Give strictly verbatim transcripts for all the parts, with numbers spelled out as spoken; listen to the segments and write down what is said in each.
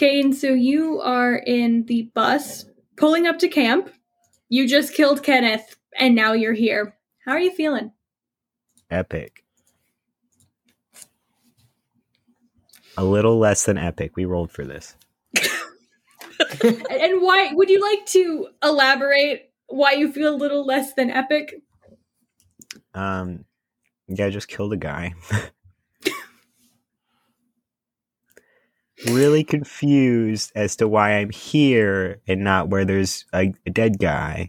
Kane, so you are in the bus pulling up to camp. You just killed Kenneth, and now you're here. How are you feeling? Epic. A little less than epic. We rolled for this. And why would you like to elaborate why you feel a little less than epic? Um, yeah, I just killed a guy. Really confused as to why I'm here and not where there's a, a dead guy.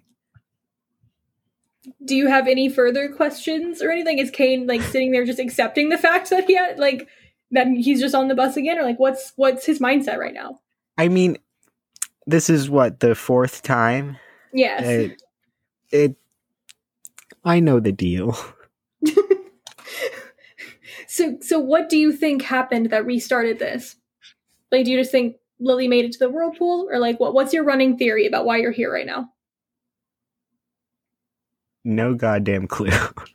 Do you have any further questions or anything? Is Kane like sitting there just accepting the fact that he had like that he's just on the bus again, or like what's what's his mindset right now? I mean, this is what, the fourth time? Yes. It, it I know the deal. so so what do you think happened that restarted this? Like, do you just think Lily made it to the whirlpool, or like what what's your running theory about why you're here right now? No goddamn clue.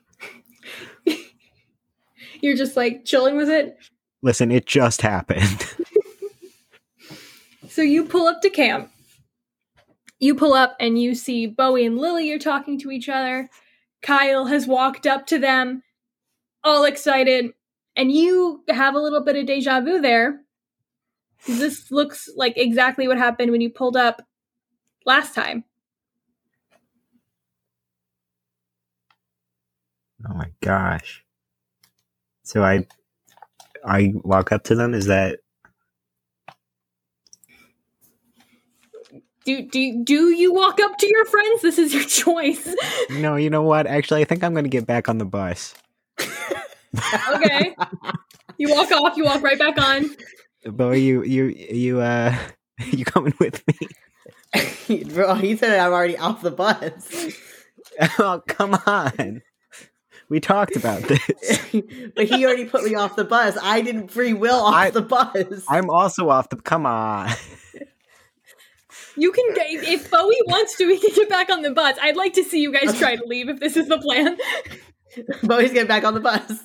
You're just like chilling with it? Listen, it just happened. So you pull up to camp. You pull up and you see Bowie and Lily are talking to each other. Kyle has walked up to them, all excited. And you have a little bit of deja vu there. This looks like exactly what happened when you pulled up last time. Oh my gosh. So I I walk up to them, is that... Do, do, do you walk up to your friends? This is your choice. No, you know what? Actually, I think I'm going to get back on the bus. Okay. You walk off, you walk right back on. Boy, you, you, you, uh, you coming with me? Bro, he said I'm already off the bus. Oh, come on. We talked about this. But he already put me off the bus. I didn't free will off I, the bus. I'm also off the... Come on. You can get... If Bowie wants to, we can get back on the bus. I'd like to see you guys try to leave if this is the plan. Bowie's getting back on the bus.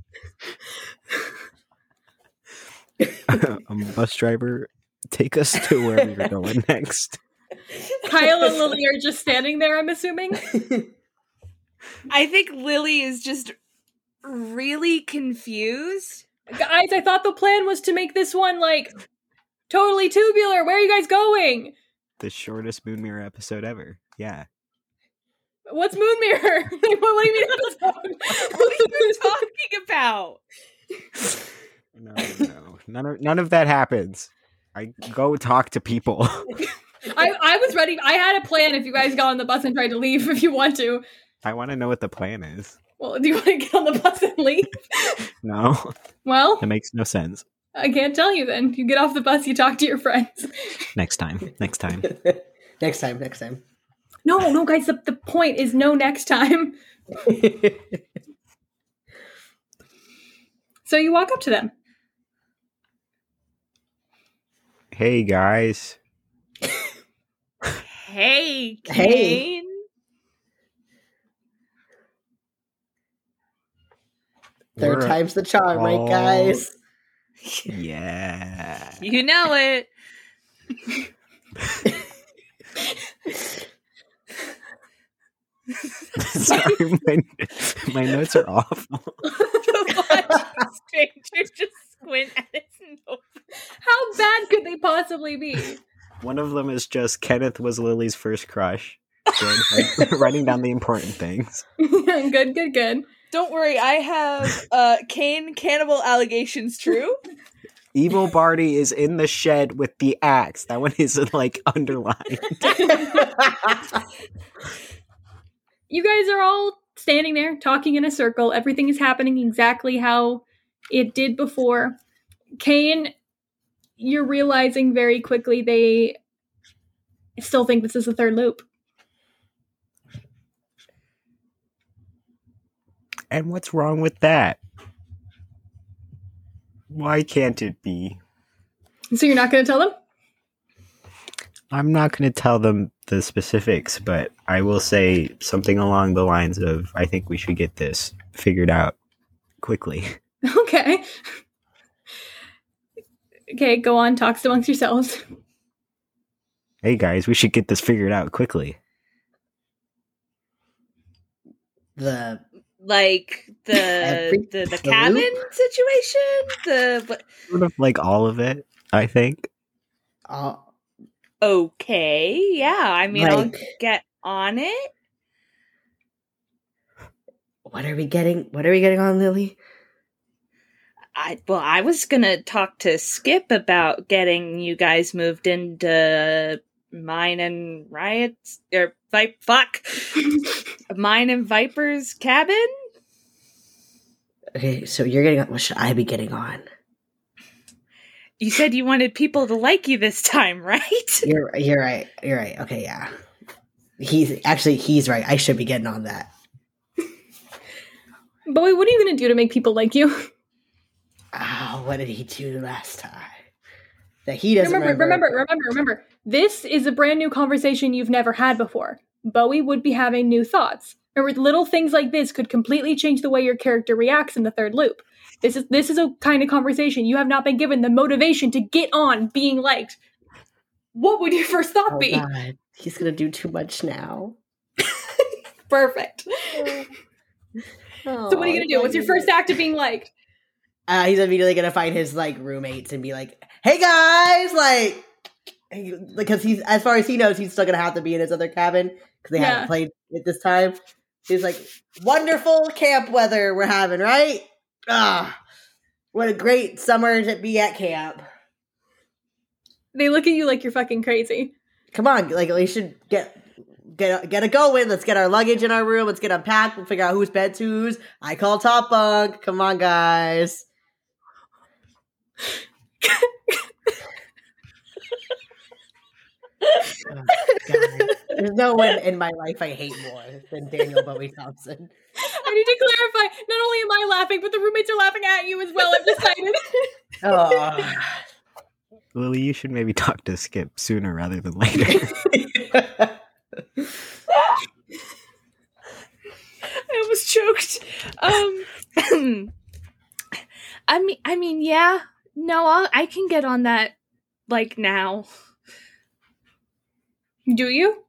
um, bus driver, take us to where we're going next. Kyle and Lily are just standing there, I'm assuming. I think Lily is just really confused. Guys, I thought the plan was to make this one, like, totally tubular. Where are you guys going? The shortest Moon Mirror episode ever. Yeah. What's Moon Mirror? What do you mean episode? What are you talking about? No, no. None of, none of that happens. I go talk to people. I, I was ready. I had a plan if you guys got on the bus and tried to leave if you want to. I want to know what the plan is. Well, do you want to get on the bus and leave? No. Well, that makes no sense. I can't tell you then. You get off the bus, you talk to your friends. Next time. Next time. Next time, next time. No, no, guys, the, the point is no next time. So you walk up to them. Hey, guys. Hey, Kane. Hey. Third We're time's the charm, all... right, guys? Yeah. You know it. Sorry, my, my notes are awful. Stranger just squint at his nose. How bad could they possibly be? One of them is just Kenneth was Lily's first crush. Good. Like, writing down the important things. Good, good, good. Don't worry, I have uh, Kane cannibal allegations true. Evil Barty is in the shed with the axe. That one is like underlined. You guys are all standing there talking in a circle. Everything is happening exactly how it did before. Kane, you're realizing very quickly they still think this is the third loop. And what's wrong with that? Why can't it be? So you're not going to tell them? I'm not going to tell them the specifics, but I will say something along the lines of, I think we should get this figured out quickly. Okay. Okay, go on, talks amongst yourselves. Hey guys, we should get this figured out quickly. The Like the Every- the, the the cabin loop? situation? The what? Sort of like all of it, I think. uh, Okay, yeah. I mean, I'll Like- get on it. what are we getting? What are we getting on, Lily? I well, I was gonna talk to Skip about getting you guys moved into mine and Riot's or Vi- fuck mine and Viper's cabin. Okay, so you're getting on. What should I be getting on? You said you wanted people to like you this time, right? You're you're right. You're right. Okay, yeah. He's actually he's right. I should be getting on that. Bowie, what are you going to do to make people like you? Oh, what did he do last time? That he doesn't Remember, remember. remember, remember, remember. This is a brand new conversation you've never had before. Bowie would be having new thoughts. Remember, little things like this could completely change the way your character reacts in the third loop. This is this is a kind of conversation you have not been given the motivation to get on being liked. What would your first thought Oh, be? God. He's gonna do too much now. Perfect. Oh, So what are you gonna do? What's your first act of being liked? Uh, he's immediately gonna find his like roommates and be like, "Hey guys!" Like, because he's as far as he knows, he's still gonna have to be in his other cabin because they Yeah. haven't played it this time. He's like, "Wonderful camp weather we're having, right? Ah, what a great summer to be at camp. They look at you like you're fucking crazy. Come on, like we should get." Get get a going. Let's get our luggage in our room. Let's get unpacked. We'll figure out whose bed's whose. I call top bunk. Come on, guys. Oh, God. There's no one in my life I hate more than Daniel Bowie Thompson. I need to clarify, not only am I laughing, but the roommates are laughing at you as well, I've decided. Oh. Lily, you should maybe talk to Skip sooner rather than later. I almost choked. Um, I mean, I mean, yeah. No, I'll, I can get on that. Like now. Do you?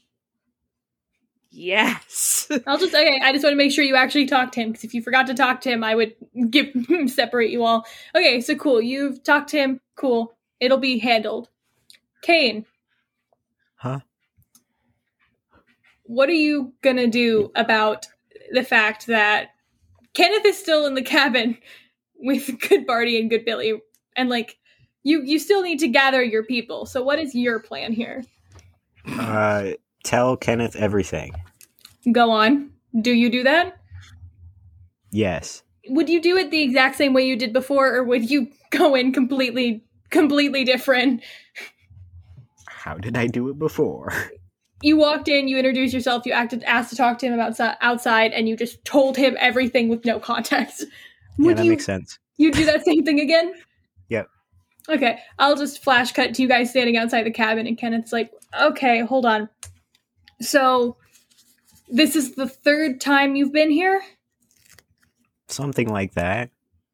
Yes. I'll just, okay, I just want to make sure you actually talk to him, because if you forgot to talk to him, I would give separate you all. Okay, so cool, you've talked to him, cool. It'll be handled. Kane. Huh? What are you gonna do about the fact that Kenneth is still in the cabin with Good Barty and Good Billy, and like you you still need to gather your people. So what is your plan here? Uh, tell Kenneth everything. Go on. Do you do that? Yes. Would you do it the exact same way you did before, or would you go in completely completely different? How did I do it before? You walked in, you introduced yourself, you acted asked to talk to him about si- outside, and you just told him everything with no context. Yeah, Would that you makes sense. you do that same thing again? Yep. Okay, I'll just flash cut to you guys standing outside the cabin, and Kenneth's like, okay, hold on. So, this is the third time you've been here? Something like that.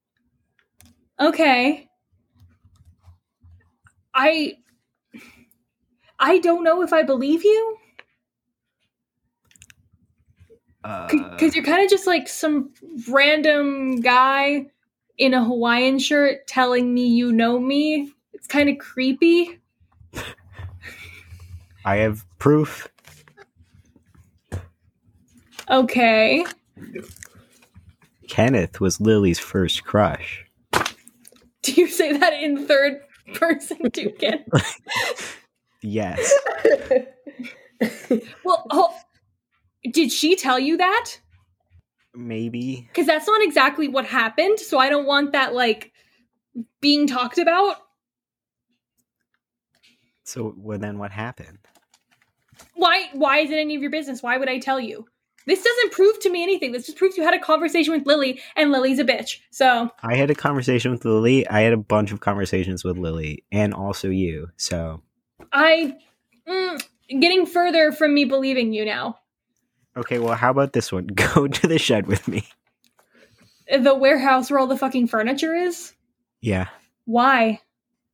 Okay. I... I don't know if I believe you. Uh, Because you're kind of just like some random guy in a Hawaiian shirt telling me you know me. It's kind of creepy. I have proof. Okay. Kenneth was Lily's first crush. Do you say that in third person too, Ken? Yes. Well, oh, did she tell you that? Maybe. Because that's not exactly what happened, so I don't want that, like, being talked about. So, well, then what happened? Why Why is it any of your business? Why would I tell you? This doesn't prove to me anything. This just proves you had a conversation with Lily, and Lily's a bitch. So, I had a conversation with Lily. I had a bunch of conversations with Lily, and also you. So, I... Mm, getting further from me believing you now. okay, well, how about this one? Go to the shed with me. The warehouse where all the fucking furniture is? Yeah. Why?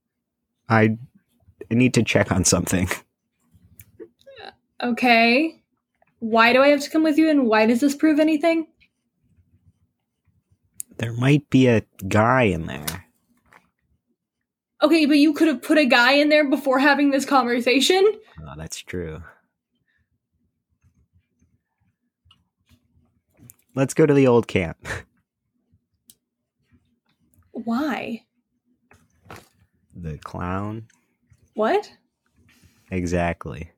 I need to check on something. Okay. Why do I have to come with you, and why does this prove anything? There might be a guy in there. Okay, but you could have put a guy in there before having this conversation? Oh, that's true. Let's go to the old camp. Why? The clown? What? Exactly.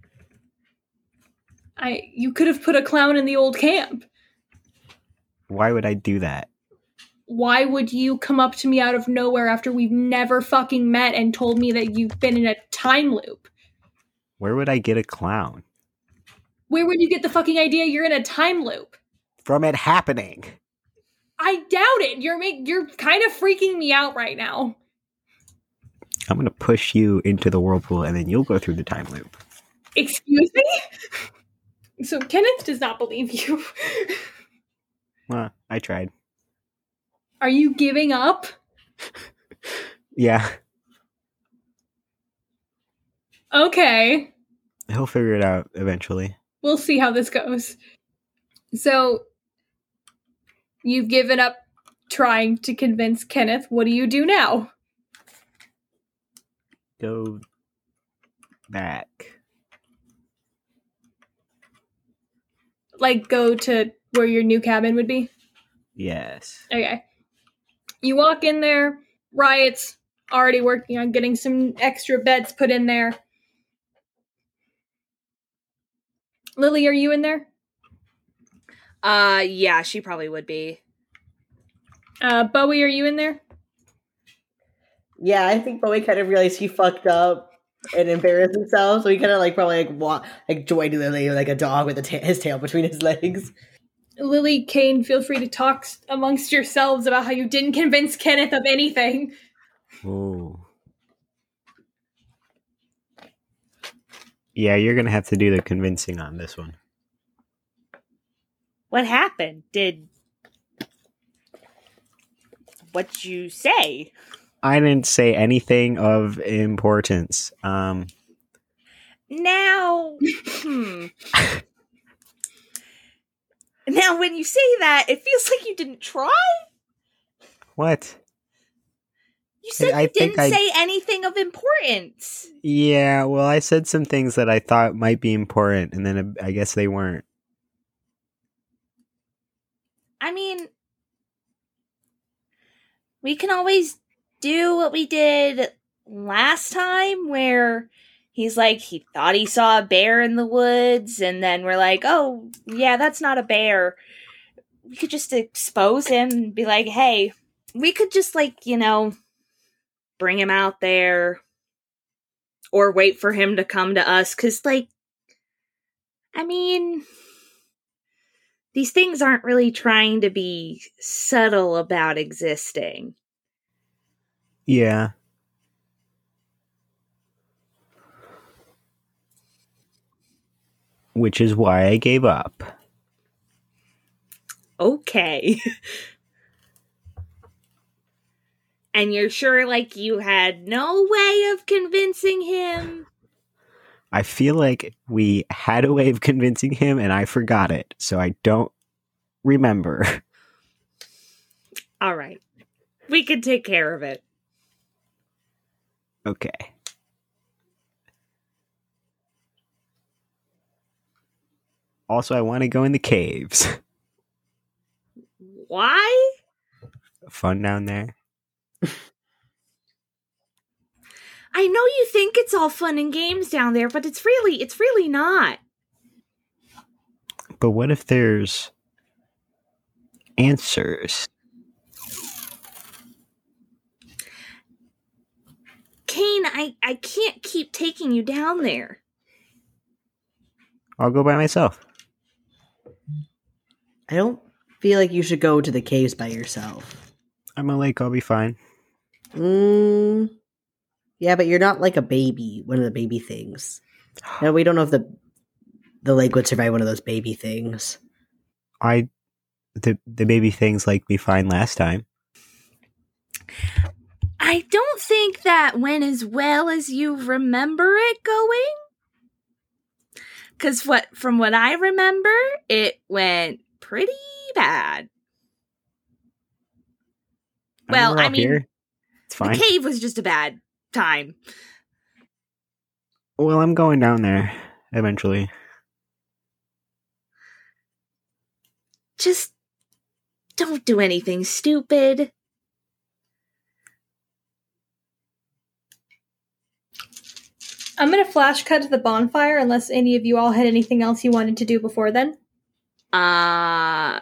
I you could have put a clown in the old camp. Why would I do that? Why would you come up to me out of nowhere after we've never fucking met and told me that you've been in a time loop? Where would I get a clown? Where would you get the fucking idea you're in a time loop? From it happening. I doubt it. You're make, you're kind of freaking me out right now. I'm going to push you into the whirlpool and then you'll go through the time loop. Excuse me? So Kenneth does not believe you. Well, I tried. Are you giving up? Yeah. Okay. He'll figure it out eventually. We'll see how this goes. So, you've given up trying to convince Kenneth. What do you do now? Go back. Like, go to where your new cabin would be? Yes. Okay. You walk in there. Riot's already working on getting some extra beds put in there. Lily, are you in there? Uh, yeah, she probably would be. Uh, Bowie, are you in there? Yeah, I think Bowie kind of realized he fucked up and embarrassed himself, so he kind of like probably like walk, like joined Lily like a dog with a ta- his tail between his legs. Lily, Kane, feel free to talk amongst yourselves about how you didn't convince Kenneth of anything. Ooh. Yeah, you're going to have to do the convincing on this one. What happened? Did... What'd you say? I didn't say anything of importance. Um, now, hmm. Now, when you say that, it feels like you didn't try. what? You said I you think didn't I- say anything of importance. Yeah, well, I said some things that I thought might be important, and then I guess they weren't. I mean, we can always do what we did last time, where he's like, he thought he saw a bear in the woods, and then we're like, oh, yeah, that's not a bear. We could just expose him and be like, hey, we could just, like, you know, bring him out there, or wait for him to come to us, because, like, I mean, these things aren't really trying to be subtle about existing. Yeah. Which is why I gave up. Okay. And you're sure, like, you had no way of convincing him? I feel like we had a way of convincing him and I forgot it, so I don't remember. All right. We can take care of it. Okay. Also, I want to go in the caves. Why? Fun down there. I know you think it's all fun and games down there, but it's really, it's really not. But what if there's answers? Kane, I, I can't keep taking you down there. I'll go by myself. I don't feel like you should go to the caves by yourself. I'm a lake, I'll be fine. Mm, yeah, but you're not like a baby, one of the baby things. No, we don't know if the the lake would survive one of those baby things. I the the baby things liked me fine last time. I don't think that went as well as you remember it going. Because what, from what I remember, it went pretty bad. I mean, Well, we're I all mean, here. It's the fine. cave was just a bad time. Well, I'm going down there eventually. Just don't do anything stupid. I'm going to flash cut to the bonfire unless any of you all had anything else you wanted to do before then. Uh...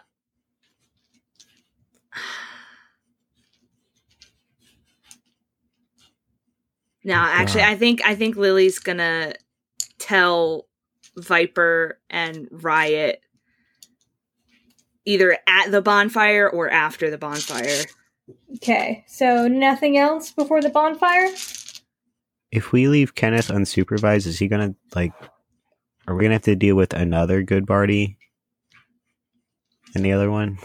No, actually, Yeah. I think I think Lily's gonna tell Viper and Riot either at the bonfire or after the bonfire. Okay, so nothing else before the bonfire? If we leave Kenneth unsupervised, is he gonna, like, are we gonna have to deal with another good party? And the other one?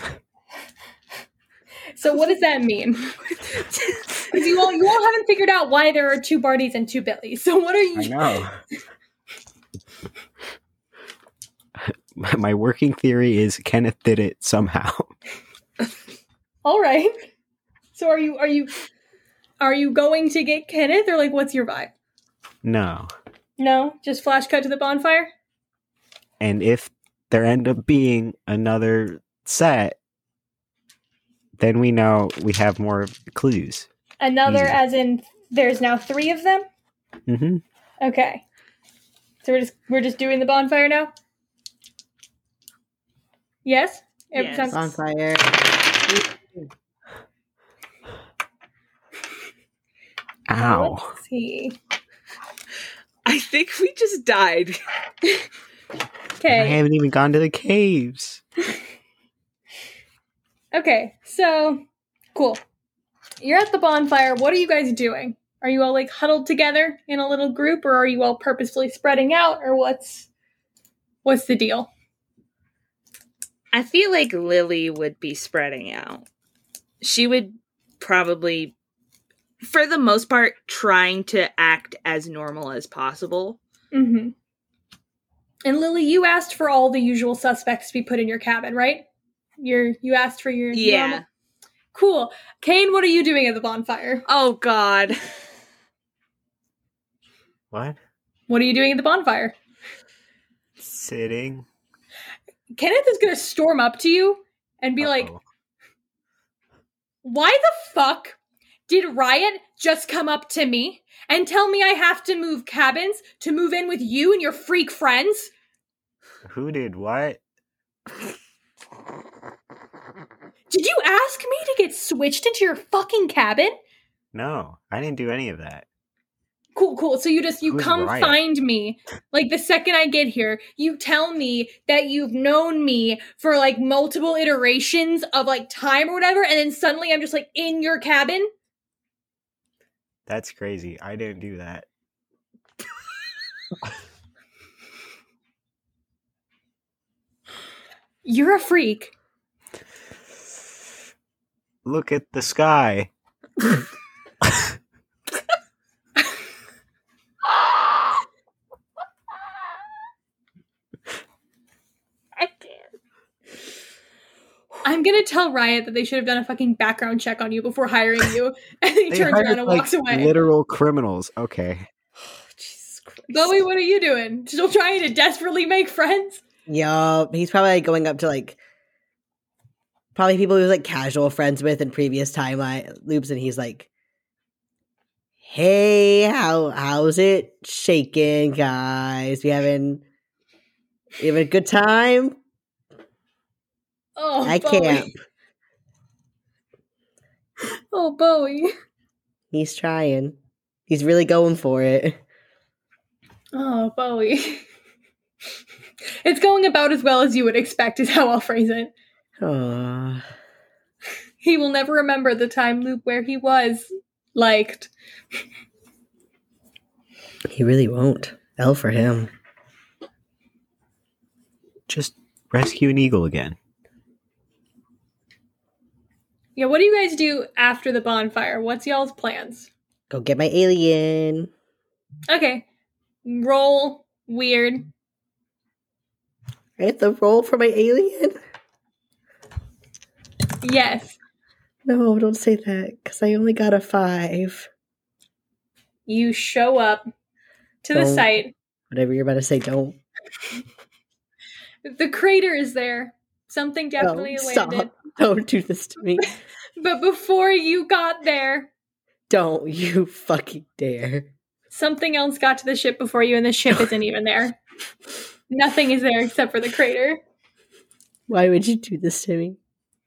So what does that mean? Because you all, you all haven't figured out why there are two Barties and two Billies. So what are you... I know. My my working theory is Kenneth did it somehow. All right. So are you are you are you going to get Kenneth, or like what's your vibe? No. No, just flash cut to the bonfire. And if there end up being another set, then we know we have more clues. Another, Easy. as in there's now three of them. Mm-hmm. Okay. So we're just we're just doing the bonfire now. Yes. Every Yes. time- Bonfire. Ow. Let's see. I think we just died. I Okay. haven't even gone to the caves. Okay. So cool. You're at the bonfire. What are you guys doing? Are you all like huddled together in a little group, or are you all purposefully spreading out, or what's what's the deal? I feel like Lily would be spreading out. She would probably, for the most part, trying to act as normal as possible. Mm-hmm. And Lily, you asked for all the usual suspects to be put in your cabin, right? You're you asked for your Yeah. normal- Cool. Kane, what are you doing at the bonfire? Oh, God. What? What are you doing at the bonfire? Sitting. Kenneth is gonna storm up to you and be like, Uh-oh. why the fuck did Riot just come up to me and tell me I have to move cabins to move in with you and your freak friends? Who did what? Did you ask me to get switched into your fucking cabin? No, I didn't do any of that. Cool, cool. So you just, you Who's come Riot? find me, like, the second I get here, you tell me that you've known me for, like, multiple iterations of, like, time or whatever, and then suddenly I'm just, like, in your cabin? That's crazy. I didn't do that. You're a freak. Look at the sky. I can't. I'm gonna tell Riot that they should have done a fucking background check on you before hiring you, and he They turns hired, around and like, walks away. Literal criminals. Okay. Jesus Christ. Bowie, what are you doing? Still trying to desperately make friends? Yup. He's probably like, going up to like probably people he was like casual friends with in previous timeline loops, and he's like, "Hey, how how's it shaking, guys? We having we having a good time Oh, at Bowie. camp?" Oh, Bowie. He's trying. He's really going for it. Oh, Bowie. It's going about as well as you would expect, is how I'll phrase it. Aww. He will never remember the time loop where he was liked. He really won't. L for him. Just rescue an eagle again. Yeah, what do you guys do after the bonfire? What's y'all's plans? Go get my alien. Okay. Roll weird. I have to roll for my alien? Yes. No, don't say that, because I only got a five. You show up to the Don't. site. Whatever you're about to say, don't. The crater is there. Something definitely No, landed. stop. Don't do this to me. But before you got there, Don't you fucking dare. something else got to the ship before you, and the ship isn't even there. Nothing is there except for the crater. Why would you do this to me?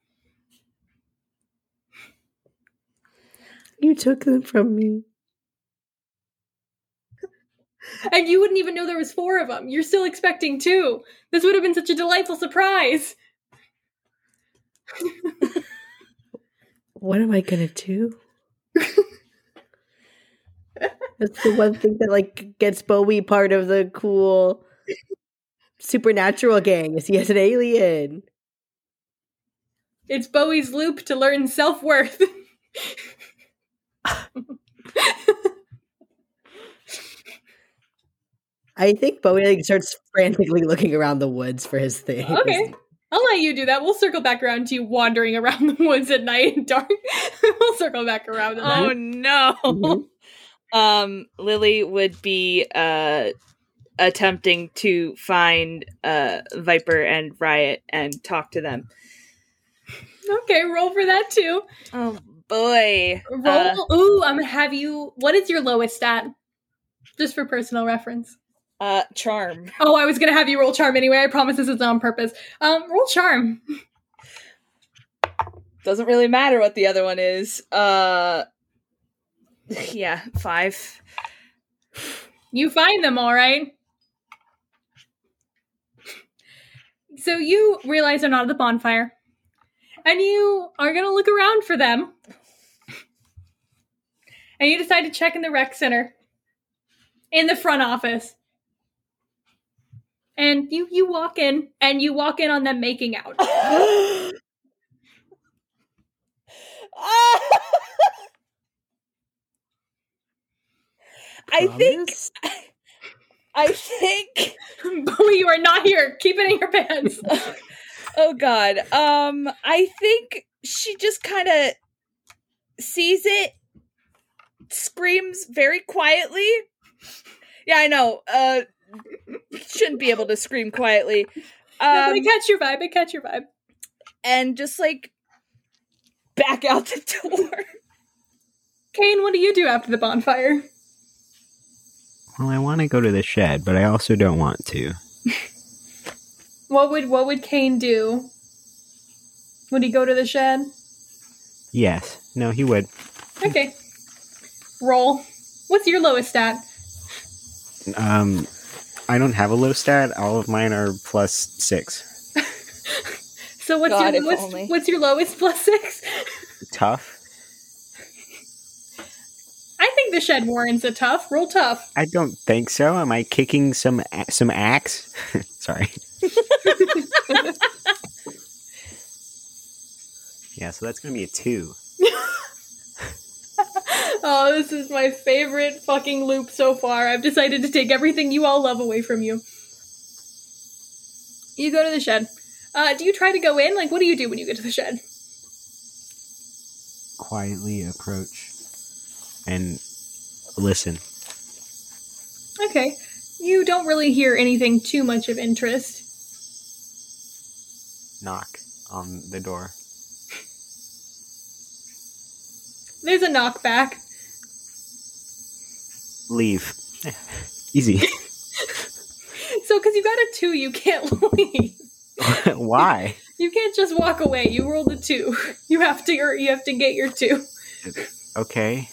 You took them from me. And you wouldn't even know there was four of them. You're still expecting two. This would have been such a delightful surprise. What am I gonna do? That's the one thing that like gets Bowie part of the cool supernatural gang is he has an alien. It's Bowie's loop to learn self-worth. I think Bowie like starts frantically looking around the woods for his thing. Okay. I'll let you do that. We'll circle back around to you wandering around the woods at night and dark. We'll circle back around to that. Oh no. Mhm. Um, Lily would be uh attempting to find uh Viper and Riot and talk to them. Okay, roll for that too. Oh boy. Roll. Uh, Ooh, I'm gonna have you. What is your lowest stat? Just for personal reference. uh charm. Oh, I was gonna have you roll charm anyway. I promise this is on purpose. Um, roll charm. Doesn't really matter what the other one is. Uh yeah, five. You find them, all right. So you realize they're not at the bonfire, and you are gonna look around for them. And you decide to check in the rec center, in the front office. And you you walk in, and you walk in on them making out. I think Promise? I think Bowie, you are not here. Keep it in your pants. oh god. Um I think she just kind of sees it, screams very quietly. Yeah, I know. Uh shouldn't be able to scream quietly. No, Um but I catch your vibe. I catch your vibe. and just like back out the door. Kane, what do you do after the bonfire? Well, I want to go to the shed, but I also don't want to. What would what would Kane do? Would he go to the shed? Yes. No, he would. Okay. Roll. What's your lowest stat? Um, I don't have a low stat. All of mine are plus six. So what's God, your if lowest? only. What's your lowest plus six? Tough? I think the shed warrants a tough. Roll tough. I don't think so. Am I kicking some a- some axe? Sorry. Yeah, so that's gonna be a two. Oh, this is my favorite fucking loop so far. I've decided to take everything you all love away from you. You go to the shed. Uh, do you try to go in? Like, what do you do when you get to the shed? Quietly approach and listen. Okay. You don't really hear anything too much of interest. Knock on the door. There's a knockback. Leave. Easy. So, because you got a two, you can't leave. Why? You can't just walk away. You rolled a two. You have to, or you have to get your two. Okay.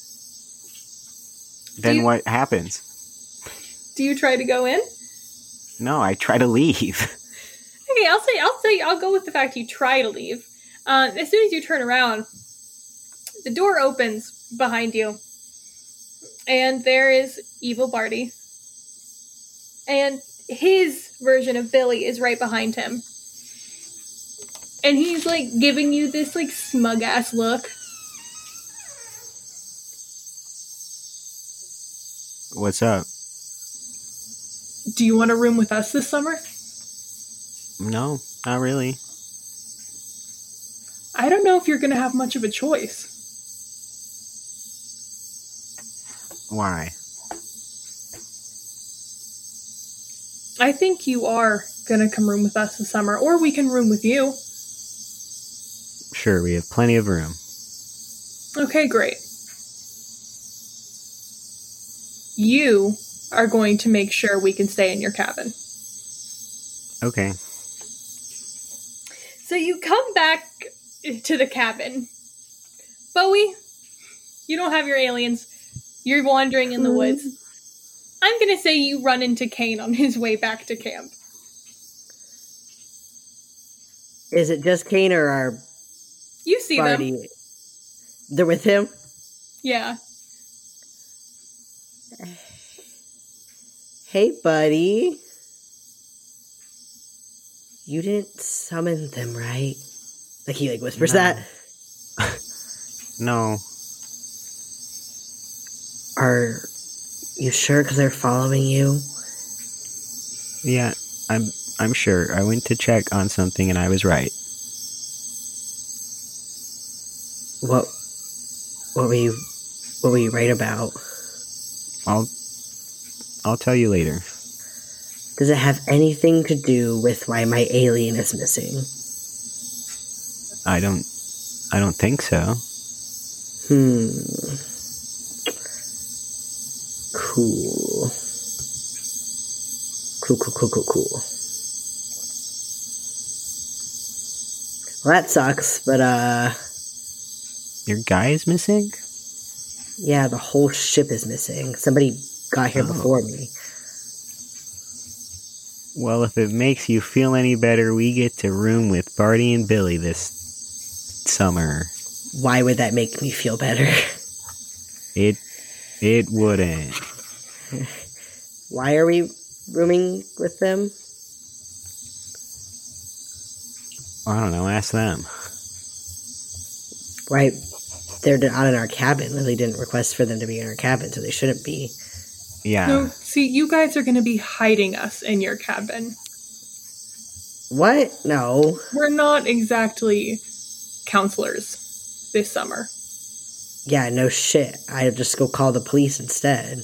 Then you- what happens? Do you try to go in? No, I try to leave. Okay, I'll say, I'll say, I'll go with the fact you try to leave. Uh, as soon as you turn around, the door opens behind you, and there is Evil Barty, and his version of Billy is right behind him. And he's, like, giving you this, like, smug-ass look. What's up? Do you want a room with us this summer? No, not really. I don't know if you're gonna have much of a choice. Why? I think you are gonna come room with us this summer, or we can room with you. Sure, we have plenty of room. Okay, great. You are going to make sure we can stay in your cabin. Okay. So you come back to the cabin. Bowie, you don't have your aliens. You're wandering in the woods. I'm gonna say you run into Kane on his way back to camp. Is it just Kane or our You see them. party? They're with him? Yeah. Hey, buddy. You didn't summon them, right? Like, he, like, whispers No. that. No. Are you sure? Because they're following you? Yeah, I'm I'm sure. I went to check on something and I was right. What What were you What were you right about? I'll I'll tell you later. Does it have anything to do with why my alien is missing? I don't I don't think so. Hmm. Cool. Cool, cool, cool, cool, cool. Well, that sucks, but, uh... Your guy is missing? yeah, the whole ship is missing. Somebody got here Oh. before me. Well, if it makes you feel any better, we get to room with Barty and Billy this summer. Why would that make me feel better? It it wouldn't. Why are we rooming with them? I don't know, ask them. Right. They're not in our cabin. Lily didn't request for them to be in our cabin, so they shouldn't be. Yeah. No, see, you guys are going to be hiding us in your cabin. What? No. We're not exactly counselors this summer. Yeah, no shit. I'd just go call the police instead.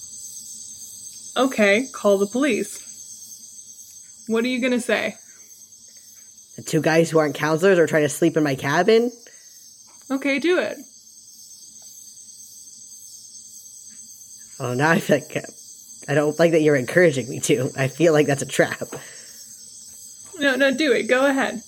Okay, call the police. What are you going to say? The two guys who aren't counselors are trying to sleep in my cabin? Okay, do it. Oh, now I feel like I don't like that you're encouraging me to. I feel like that's a trap. No, no, do it. Go ahead.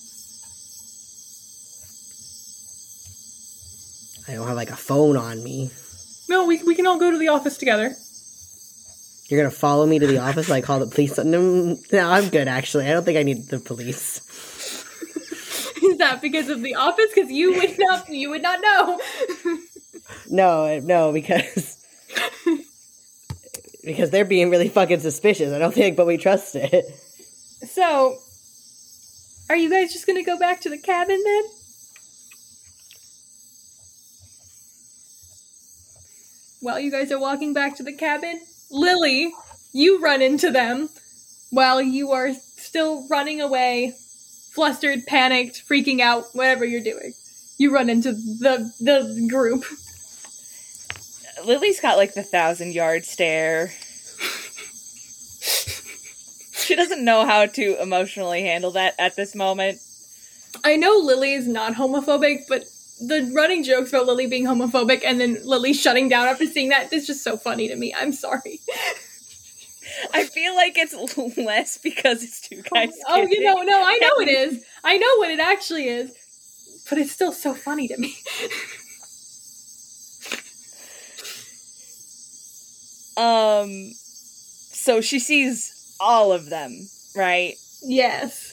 I don't have like a phone on me. No, we, we can all go to the office together. You're gonna follow me to the office like call the police? No, no, I'm good actually. I don't think I need the police. Is that because of the office? Because you would not, you would not know. No, no, because because they're being really fucking suspicious. I don't think, but we trust it. So, are you guys just gonna go back to the cabin then? While you guys are walking back to the cabin, Lily, you run into them while you are still running away, flustered, panicked, freaking out, whatever you're doing. You run into the the group. Lily's got like the thousand yard stare. She doesn't know how to emotionally handle that at this moment. I know Lily is not homophobic, but the running jokes about Lily being homophobic and then Lily shutting down after seeing that is just so funny to me. I'm sorry. I feel like it's less because it's two guys. Oh, you kissing. know, no, I know it is. I know what it actually is. But it's still so funny to me. Um, so she sees all of them, right? Yes.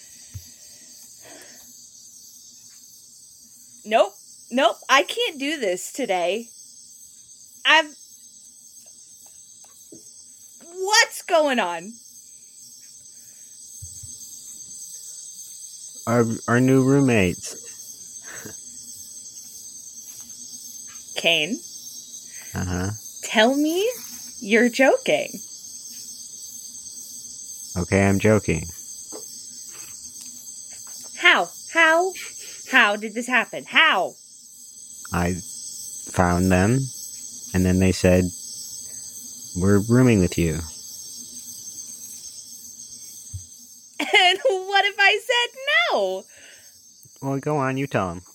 Nope. Nope. I can't do this today. I've... What's going on? our our new roommates. Kane, Uh huh. tell me you're joking. Okay, I'm joking. How? How? How did this happen? How? I found them, and then they said, "We're rooming with you." And what if I said no? Well, go on. You tell them.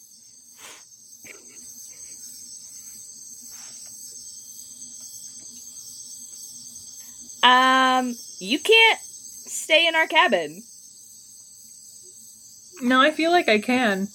Um, you can't stay in our cabin. No, I feel like I can.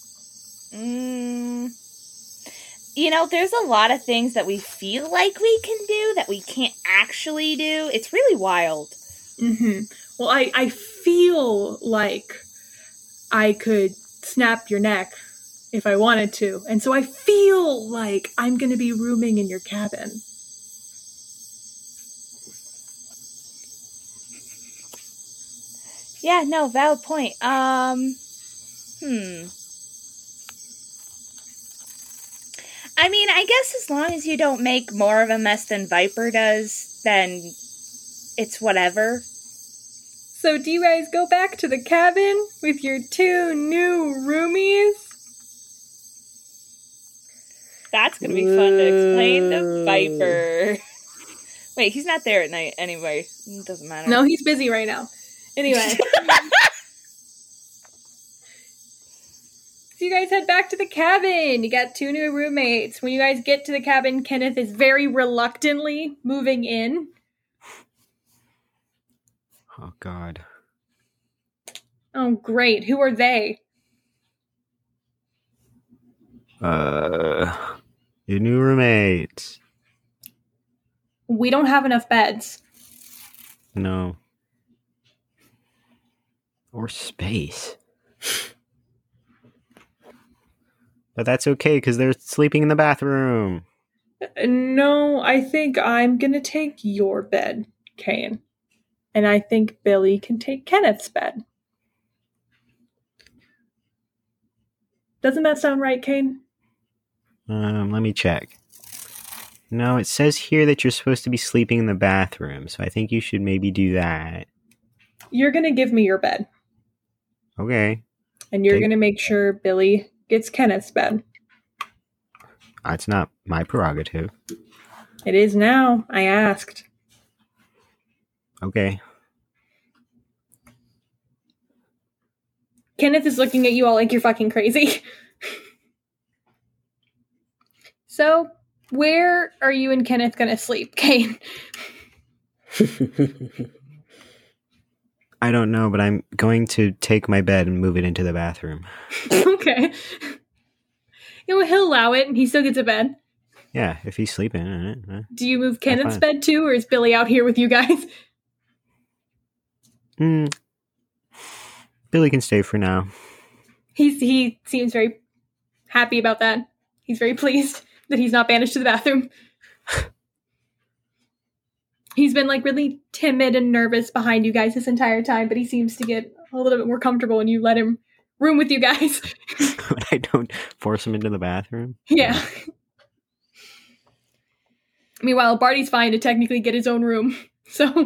Mm, you know, there's a lot of things that we feel like we can do that we can't actually do. It's really wild. Mm-hmm. Well, I, I feel like I could snap your neck if I wanted to. And so I feel like I'm going to be rooming in your cabin. Yeah, no, valid point. Um, hmm. I mean, I guess as long as you don't make more of a mess than Viper does, then it's whatever. So do you guys go back to the cabin with your two new roomies? That's gonna be fun to explain to Viper. Wait, he's not there at night anyway. It doesn't matter. No, he's busy right now. Anyway. So you guys head back to the cabin. You got two new roommates. When you guys get to the cabin, Kenneth is very reluctantly moving in. Oh God. Oh, great. Who are they? Uh, your new roommates. We don't have enough beds. No. Or space. But that's okay, because they're sleeping in the bathroom. No, I think I'm going to take your bed, Kane. And I think Billy can take Kenneth's bed. Doesn't that sound right, Kane? Um, let me check. No, it says here that you're supposed to be sleeping in the bathroom, so I think you should maybe do that. You're going to give me your bed. Okay. And you're Take- going to make sure Billy gets Kenneth's bed. That's not my prerogative. It is now. I asked. Okay. Kenneth is looking at you all like you're fucking crazy. So, where are you and Kenneth going to sleep, Kane? I don't know, but I'm going to take my bed and move it into the bathroom. Okay. You know, he'll allow it, and he still gets a bed. Yeah, if he's sleeping in it. eh. Do you move Kenneth's fine. bed too, or is Billy out here with you guys? Hmm. Billy can stay for now. He's he seems very happy about that. He's very pleased that he's not banished to the bathroom. He's been like really timid and nervous behind you guys this entire time, but he seems to get a little bit more comfortable when you let him room with you guys. But I don't force him into the bathroom. Yeah. Meanwhile, Barty's fine to technically get his own room. So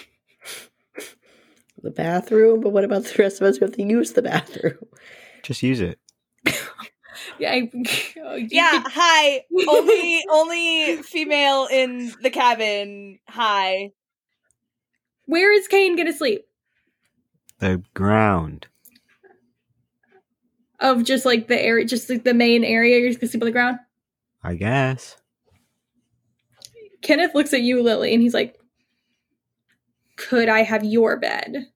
The bathroom, but what about the rest of us who have to use the bathroom? Just use it. yeah, I, oh, you Yeah, could- hi. Only only female in the cabin. Hi. where is Kane gonna sleep? The ground. Of just like the area, just like the main area, you're just gonna sleep on the ground? I guess. Kenneth looks at you, Lily, and he's like, could I have your bed?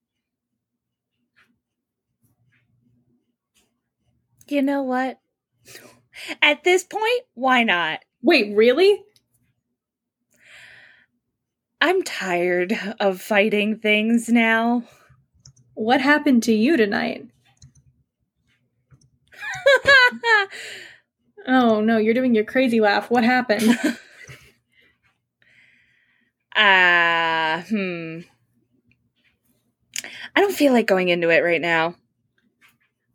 You know what? At this point, why not? Wait, really? I'm tired of fighting things now. What happened to you tonight? Oh no, you're doing your crazy laugh. What happened? Ah, uh, hmm. I don't feel like going into it right now.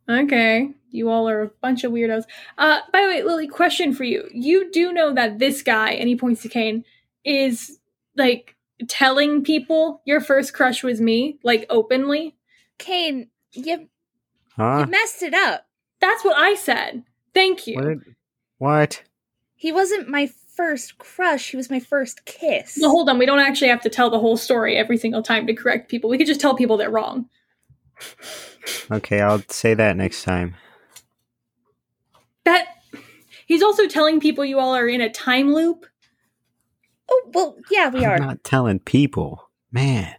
Okay. You all are a bunch of weirdos. Uh, by the way, Lily, question for you. You do know that this guy, and he points to Kane, is, like, telling people your first crush was me, like, openly? Kane, you, Huh? you messed it up. That's what I said. Thank you. What? did- what? He wasn't my first crush. He was my first kiss. Well, hold on. We don't actually have to tell the whole story every single time to correct people. We could just tell people they're wrong. Okay, I'll say that next time. That he's also telling people you all are in a time loop. Oh, well, yeah, we I'm are. not telling people. Man.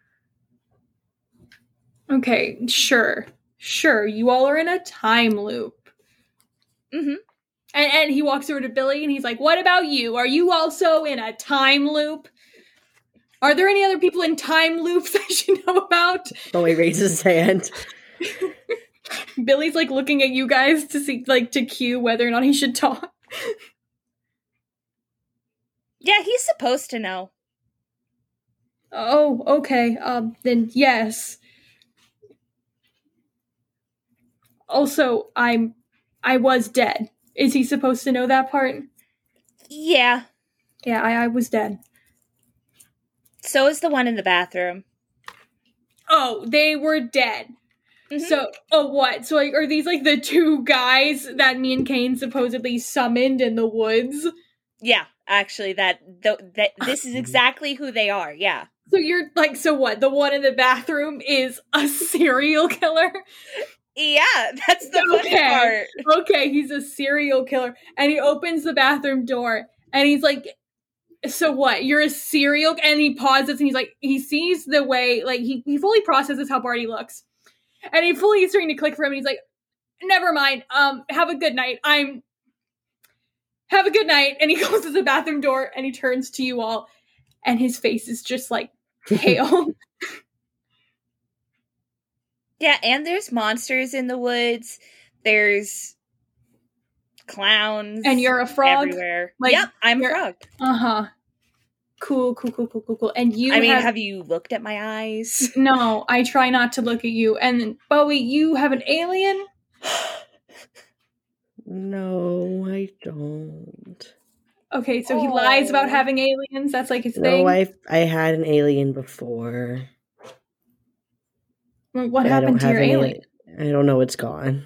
Okay, sure. Sure, you all are in a time loop. Mm-hmm. And, and he walks over to Billy and he's like, what about you? Are you also in a time loop? Are there any other people in time loops I should know about? Oh, he raises his hand. Billy's like looking at you guys to see, like, to cue whether or not he should talk. Yeah, he's supposed to know. Oh, okay. Um, then yes. Also, I'm, I was dead. Is he supposed to know that part? Yeah. Yeah, I, I was dead. So is the one in the bathroom. Oh, they were dead. Mhm. So, oh, what? So, like, are these, like, the two guys that me and Kane supposedly summoned in the woods? Yeah, actually, that, th- that this is exactly who they are. Yeah. So you're, like, so what? The one in the bathroom is a serial killer? Yeah, that's the funny Okay. part. Okay, he's a serial killer. And he opens the bathroom door, and he's like, so what? You're a serial... And he pauses, and he's like, he sees the way, like, he, he fully processes how Barty looks. And he fully is starting to click for him, and he's like, never mind, um, have a good night. I'm... Have a good night. And he closes the bathroom door, and he turns to you all, and his face is just, like, pale. Yeah, and there's monsters in the woods. There's clowns. And you're a frog? everywhere. Like, yep, I'm a you're- frog. Uh-huh. Cool, cool, cool, cool, cool, cool. And you I mean, have... have you looked at my eyes? No, I try not to look at you. And Bowie, you have an alien? No, I don't. Okay, so he lies about Aw. having aliens. That's like his No, thing. I I had an alien before. Well, what but I happened don't to your have any- alien? I don't know. It's gone.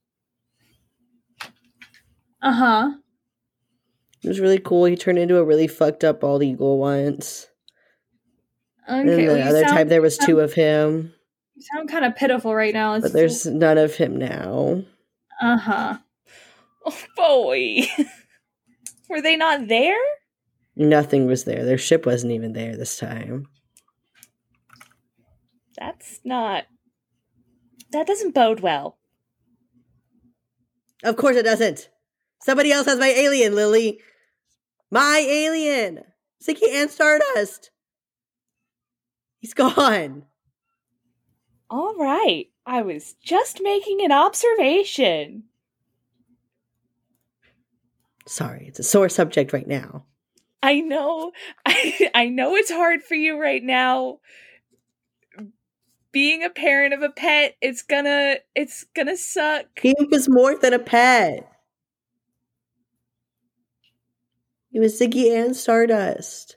Uh huh. It was really cool. He turned into a really fucked up bald eagle once. Okay. and then well, the you other sound, time there was um, two of him, You sound kind of pitiful right now. but there's none of him now. Uh huh. Oh, boy. Were they not there? Nothing was there. Their ship wasn't even there this time. That's not... That doesn't bode well. Of course it doesn't. Somebody else has my alien, Lily. My alien. Sticky and Stardust. He's gone. All right. I was just making an observation. Sorry, it's a sore subject right now. I know. I, I know it's hard for you right now. Being a parent of a pet, it's gonna it's gonna suck. He was more than a pet. He was Ziggy and Stardust.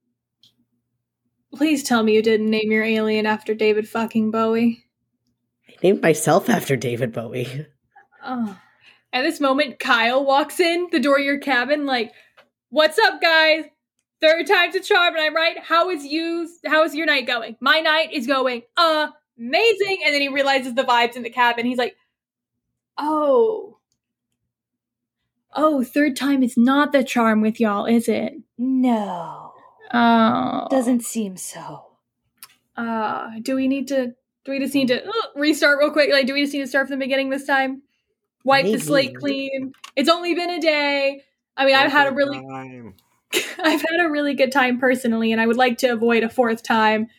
Please tell me you didn't name your alien after David fucking Bowie. I named myself after David Bowie. Oh. At this moment, Kyle walks in the door of your cabin, like, "What's up, guys? Third time's a charm, and I'm right. How is you? How is your night going? My night is going amazing." And then he realizes the vibes in the cabin. He's like, "Oh, oh, third time is not the charm with y'all, is it? No. Oh, Doesn't seem so. Uh, do we need to? Do we just need to uh, restart real quick? Like, do we just need to start from the beginning this time? Wipe Maybe. the slate clean. It's only been a day. I mean, I've had a really, Time. I've had a really good time personally, and I would like to avoid a fourth time.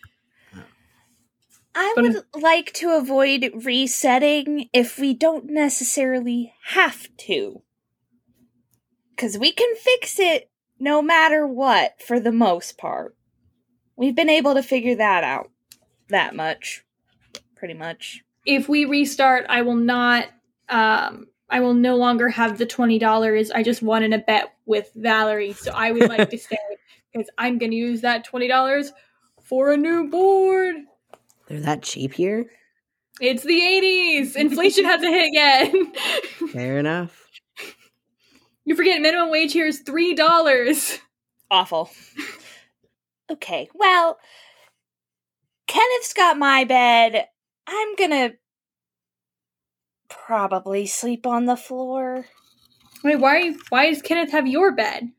I But would like to avoid resetting if we don't necessarily have to. Because we can fix it no matter what, for the most part. We've been able to figure that out. That much. Pretty much. if we restart, I will not, um, I will no longer have the twenty dollars. I just won in a bet with Valerie. So I would like to stay because I'm going to use that twenty dollars for a new board. They're that cheap here? It's the eighties. Inflation hasn't hit yet. Fair enough. You forget minimum wage here is three dollars. Awful. Okay, well, Kenneth's got my bed. I'm gonna probably sleep on the floor. Wait, why are you, why does Kenneth have your bed?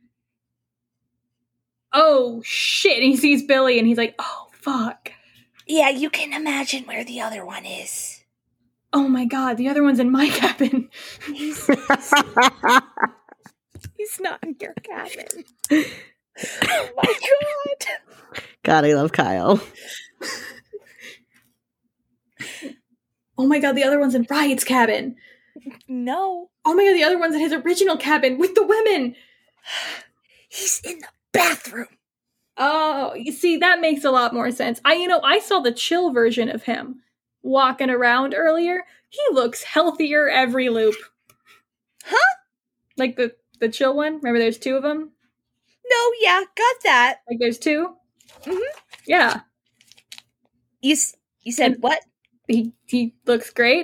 Oh, shit. And he sees Billy and he's like, oh, fuck. Yeah, you can imagine where the other one is. Oh my god, the other one's in my cabin. He's, he's not in your cabin. Oh my god. God, I love Kyle. Oh my god, the other one's in Riot's cabin. No. Oh my god, the other one's in his original cabin with the women. He's in the bathroom. Oh, you see, that makes a lot more sense. I, you know, I saw the chill version of him walking around earlier. He looks healthier every loop. Huh? Like the, the chill one? Remember there's two of them? No, yeah, got that. Like there's two? Mm-hmm. Yeah. You, s- you said And- what? He, he looks great.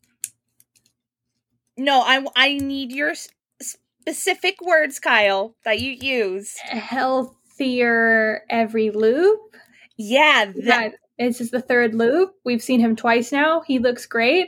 No, I, I need your s- specific words, Kyle, that you use. Healthier every loop. Yeah, that. That this is the third loop. We've seen him twice now. He looks great.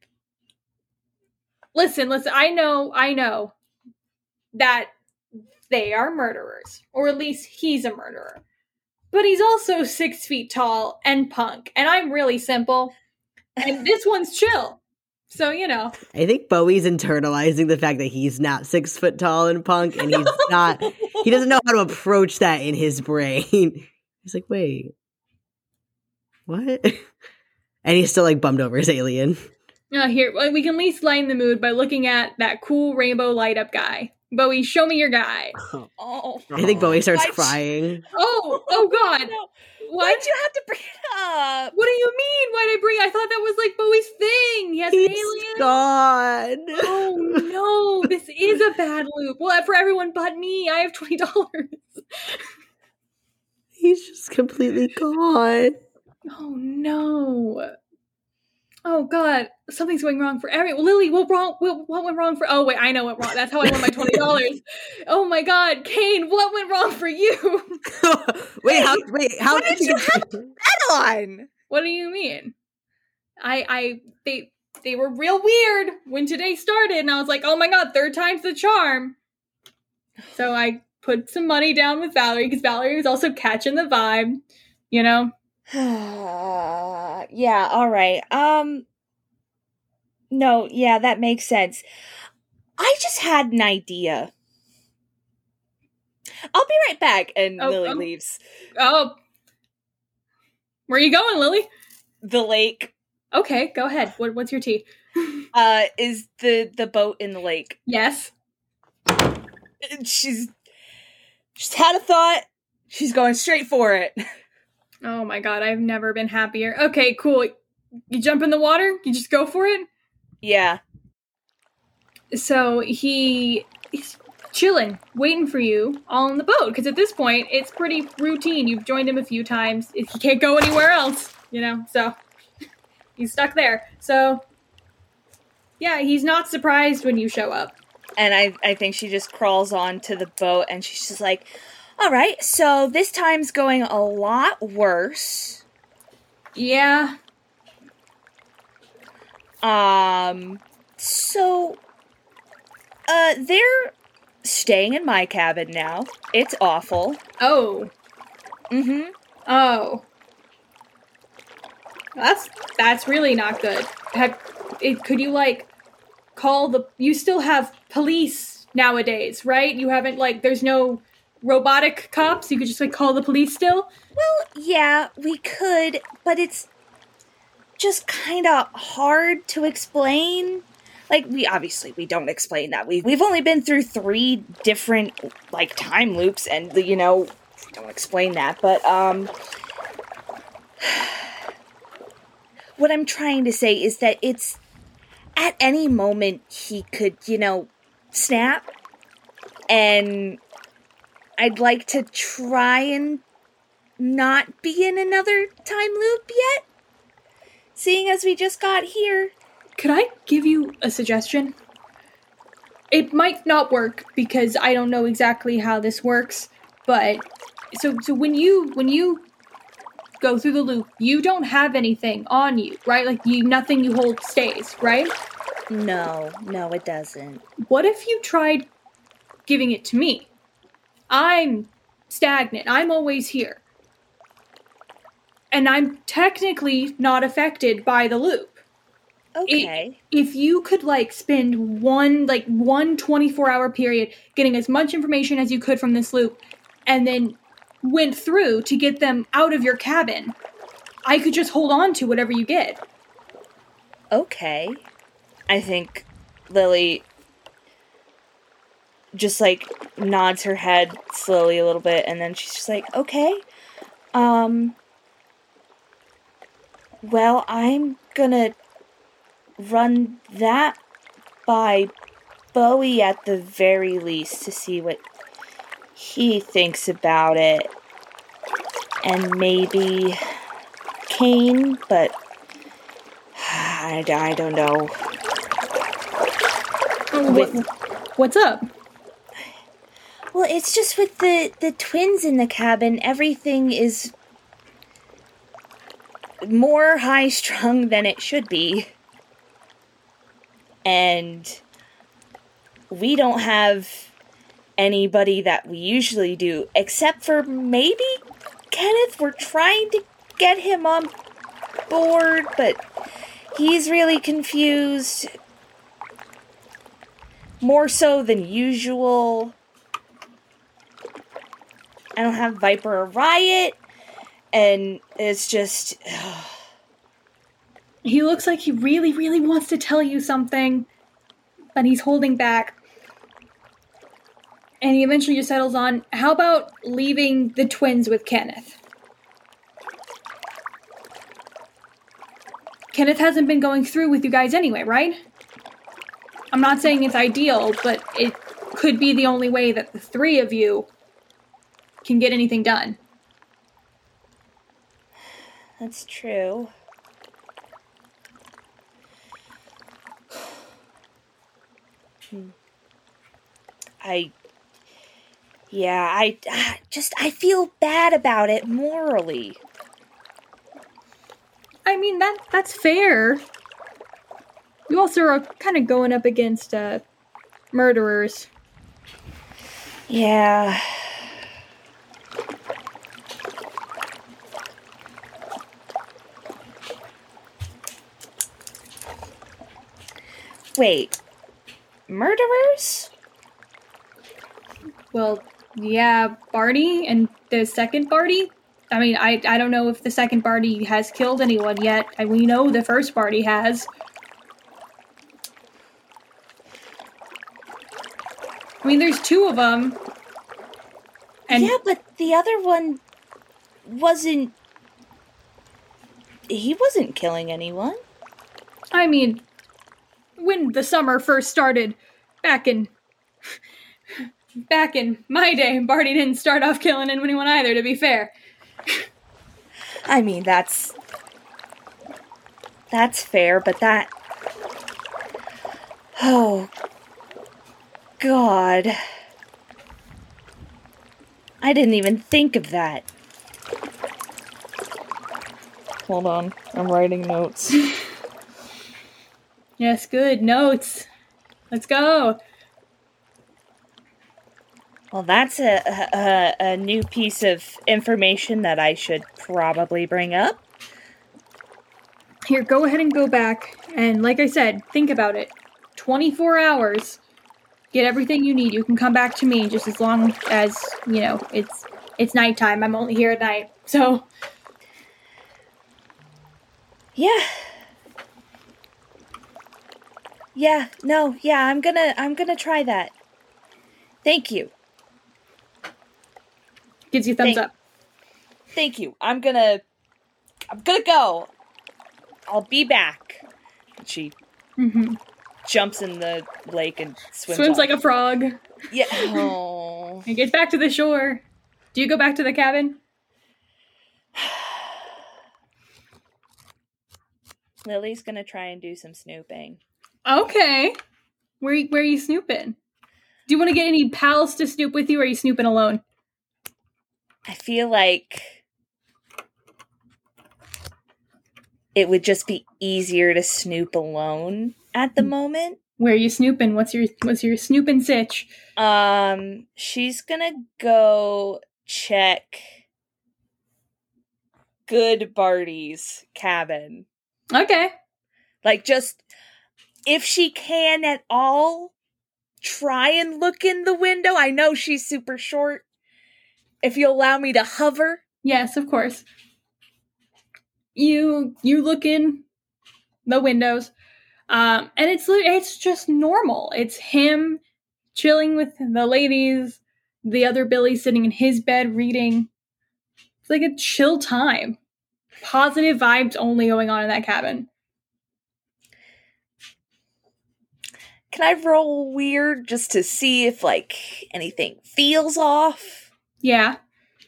Listen, listen, I know, I know that they are murderers, or at least he's a murderer. But he's also six feet tall and punk, and I'm really simple. And this one's chill. So, you know. I think Bowie's internalizing the fact that he's not six foot tall and punk, and he's not, he doesn't know how to approach that in his brain. He's like, wait, what? And he's still like bummed over his alien. Uh, here, well, we can at least lighten the mood by looking at that cool rainbow light up guy. Bowie, show me your guy. Oh. I think Bowie starts Why'd you- crying. Oh, oh god. No. What? Why'd you have to bring it up? What do you mean? Why'd I bring? I thought that was like Bowie's thing. He has an He's alien. gone. Oh no, this is a bad loop. Well, for everyone but me, I have twenty dollars. He's just completely gone. Oh no. Oh god, something's going wrong for everyone. Lily, what wrong? What, what went wrong for? Oh wait, I know what wrong. That's how I won my twenty dollars. Oh my god, Kane, what went wrong for you? wait, how? Wait, how what did did you you have to bet on? What do you mean? I, I, they, they were real weird when today started, and I was like, oh my god, third time's the charm. So I put some money down with Valerie because Valerie was also catching the vibe, you know. Yeah, all right. Um No, yeah, that makes sense. I just had an idea. I'll be right back. And Oh, Lily um, leaves Oh, where are you going, Lily? the lake. Okay, go ahead. What, what's your tea? Uh is the the boat in the lake. Yes. And she's she's had a thought. She's going straight for it. Oh my god, I've never been happier. Okay, cool. You jump in the water? You just go for it? Yeah. So he he's chilling, waiting for you all on the boat. Because at this point, it's pretty routine. You've joined him a few times. He can't go anywhere else, you know? So he's stuck there. So yeah, he's not surprised when you show up. And I, I think she just crawls onto the boat and she's just like, all right, so this time's going a lot worse. Yeah. Um, so, uh, they're staying in my cabin now. It's awful. Oh. Mm-hmm. Oh. That's that's really not good. Have, it, could you, like, call the... You still have police nowadays, right? You haven't, like, there's no robotic cops? You could just, like, call the police still? Well, yeah, we could, but it's just kind of hard to explain. Like, we obviously, we don't explain that. We've, we've only been through three different, like, time loops, and, you know, we don't explain that, but, um... what I'm trying to say is that it's at any moment he could, you know, snap. And I'd like to try and not be in another time loop yet. Seeing as we just got here. Could I give you a suggestion? It might not work because I don't know exactly how this works, but so so when you when you go through the loop, you don't have anything on you, right? Like you nothing you hold stays, right? No, no, it doesn't. What if you tried giving it to me? I'm stagnant. I'm always here. And I'm technically not affected by the loop. Okay. It, if you could, like, spend one, like, one twenty-four hour period getting as much information as you could from this loop, and then went through to get them out of your cabin, I could just hold on to whatever you get. Okay. I think Lily just, like, nods her head slowly a little bit, and then she's just like, okay. Um... Well, I'm gonna run that by Bowie at the very least to see what he thinks about it. And maybe Kane, but I, I don't know. What, what's up? Well, it's just with the, the twins in the cabin, everything is more high-strung than it should be. And we don't have anybody that we usually do, except for maybe Kenneth. We're trying to get him on board, but he's really confused. More so than usual. I don't have Viper or Riot. And it's just... Ugh. He looks like he really, really wants to tell you something, but he's holding back. And he eventually just settles on, how about leaving the twins with Kenneth? Kenneth hasn't been going through with you guys anyway, right? I'm not saying it's ideal, but it could be the only way that the three of you can get anything done. That's true. I... Yeah, I, I just, I feel bad about it morally. I mean, that that's fair. You also are kind of going up against, uh, murderers. Yeah. Wait. Murderers? Well, yeah, Barty and the second Barty. I mean, I I don't know if the second Barty has killed anyone yet. I, we know the first Barty has. I mean, there's two of them. And yeah, but the other one wasn't... He wasn't killing anyone. I mean, when the summer first started, back in... Back in my day, Barty didn't start off killing anyone either, to be fair. I mean, that's... That's fair, but that... Oh... God... I didn't even think of that. Hold on, I'm writing notes. Yes, good. Notes. Let's go. Well, that's a, a, a new piece of information that I should probably bring up. Here, go ahead and go back. And like I said, think about it. twenty-four hours. Get everything you need. You can come back to me just as long as, you know, it's it's nighttime. I'm only here at night. So... Yeah. Yeah, no, yeah, I'm gonna I'm gonna try that. Thank you. Gives you a thumbs Thank, up. Thank you. I'm gonna I'm gonna go. I'll be back. And she Mm-hmm. jumps in the lake and swims. Swims off. like a frog. Yeah. Oh. And gets back to the shore. Do you go back to the cabin? Lily's gonna try and do some snooping. Okay. Where where are you snooping? Do you want to get any pals to snoop with you, or are you snooping alone? I feel like it would just be easier to snoop alone at the moment. Where are you snooping? What's your what's your snooping sitch? Um, she's gonna go check Good Barty's cabin. Okay. Like, just, if she can at all, try and look in the window. I know she's super short. If you allow me to hover. Yes, of course. You you look in the windows, um, and it's it's just normal. It's him chilling with the ladies, the other Billy sitting in his bed reading. It's like a chill time. Positive vibes only going on in that cabin. Can I roll weird just to see if, like, anything feels off? Yeah.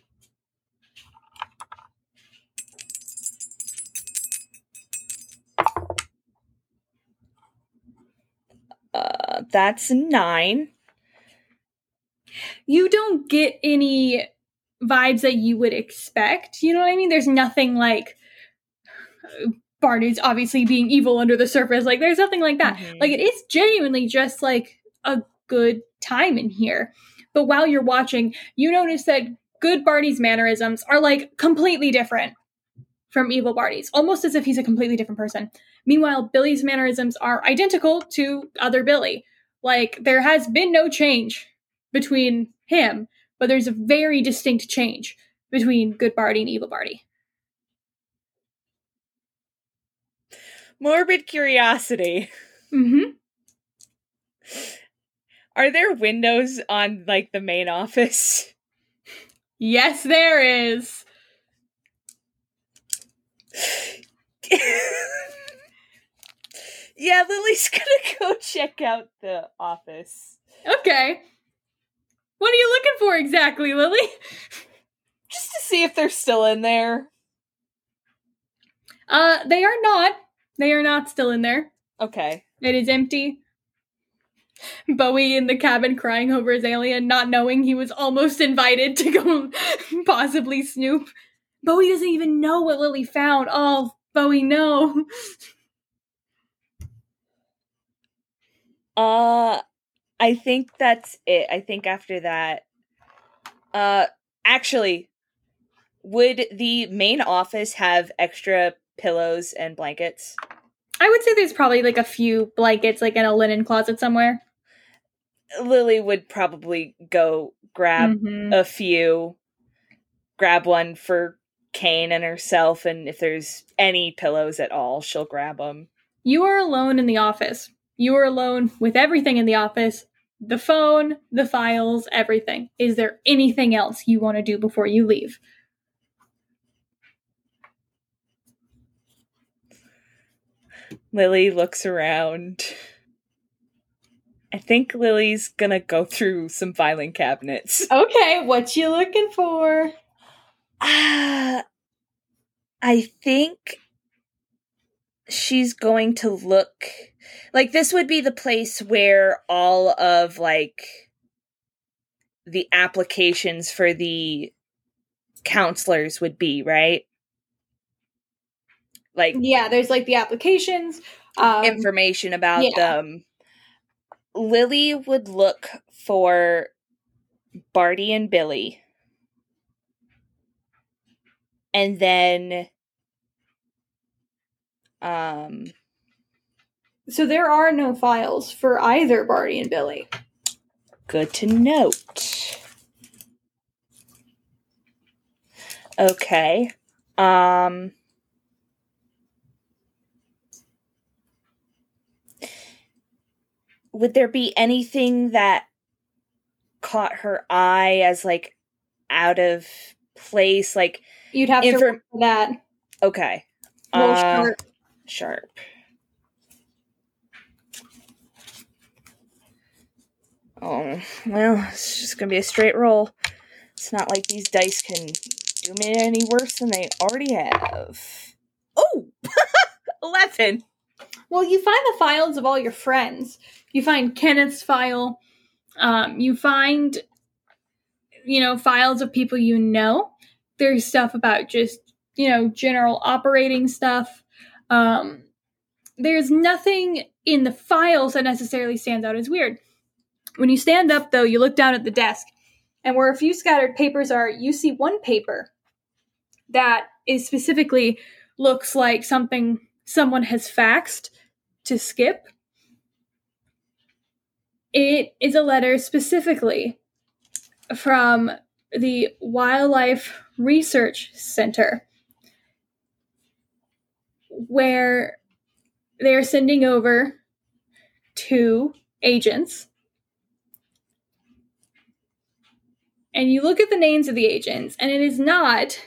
Uh, that's a nine. You don't get any vibes that you would expect. You know what I mean? There's nothing like Barney's obviously being evil under the surface. Like, there's nothing like that. Mhm. Like, it is genuinely just like a good time in here. But while you're watching, you notice that good Barney's mannerisms are like completely different from evil Barney's, almost as if he's a completely different person. Meanwhile, Billy's mannerisms are identical to other Billy. Like, there has been no change between him, but there's a very distinct change between good Barney and evil Barney. Morbid curiosity. Mm-hmm. Are there windows on, like, the main office? Yes, there is. Yeah, Lily's gonna go check out the office. Okay. What are you looking for exactly, Lily? Just to see if they're still in there. Uh, they are not. They are not still in there. Okay. It is empty. Bowie in the cabin crying over his alien, not knowing he was almost invited to go possibly snoop. Bowie doesn't even know what Lily found. Oh, Bowie, no. Uh, I think that's it. I think after that, uh, actually, would the main office have extra pillows and blankets? I would say there's probably like a few blankets like in a linen closet somewhere. Lily would probably go grab Mm-hmm. a few, grab one for Kane and herself, and if there's any pillows at all, she'll grab them. You are alone in the office. You are alone with everything in the office. The phone, the files, everything. Is there anything else you want to do before you leave? Lily looks around. I think Lily's gonna go through some filing cabinets. Okay, what you looking for? Ah, I think she's going to look like this would be the place where all of like the applications for the counselors would be, right? Like Yeah, there's like the applications. Um, information about yeah. them. Lily would look for Barty and Billy. And then um so there are no files for either Barty and Billy. good to note. Okay. Um Would there be anything that caught her eye as like out of place? Like You'd have Inform- to look for that. okay. Roll Uh, short. sharp. Oh, well, it's just gonna be a straight roll. It's not like these dice can do me any worse than they already have. Oh! eleven! Well, you find the files of all your friends. You find Kenneth's file. Um, you find, you know, files of people you know. There's stuff about just, you know, general operating stuff. Um, there's nothing in the files that necessarily stands out as weird. When you stand up, though, you look down at the desk, and where a few scattered papers are, you see one paper that is specifically looks like something someone has faxed to Skip. It is a letter specifically from the Wildlife Research Center, where they're sending over two agents. And you look at the names of the agents, and it is not,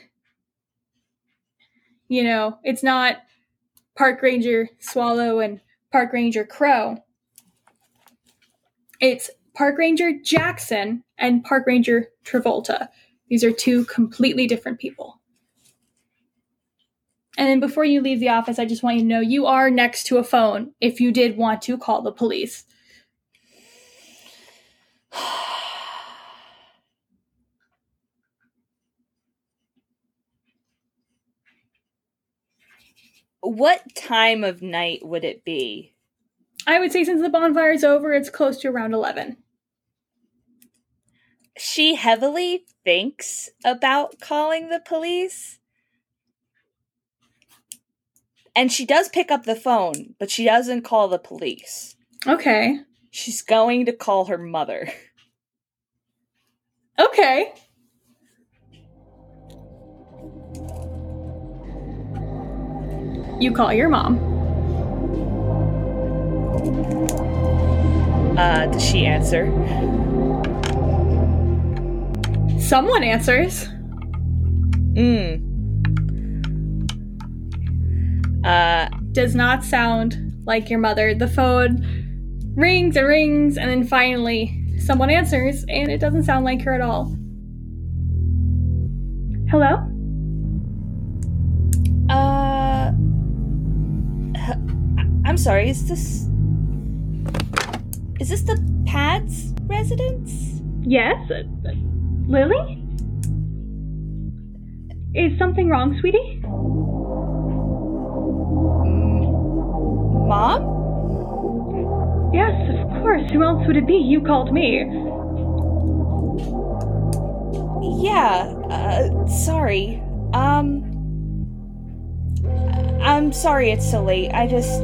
you know, it's not Park Ranger Swallow and Park Ranger Crow. It's Park Ranger Jackson and Park Ranger Travolta. These are two completely different people. And then before you leave the office, I just want you to know you are next to a phone if you did want to call the police. What time of night would it be? I would say since the bonfire's over, it's close to around eleven. She heavily thinks about calling the police. And she does pick up the phone, but she doesn't call the police. Okay. She's going to call her mother. Okay. You call your mom. Uh, does she answer? Someone answers. Hmm. Uh, Does not sound like your mother. The phone rings and rings, and then finally someone answers, and it doesn't sound like her at all. Hello? Uh, I'm sorry, is this... Is this the Pads residence? Yes? Uh, uh, Lily? Is something wrong, sweetie? Mom? Yes, of course. Who else would it be? You called me. Yeah, uh, sorry. Um, I'm sorry it's so late. I just...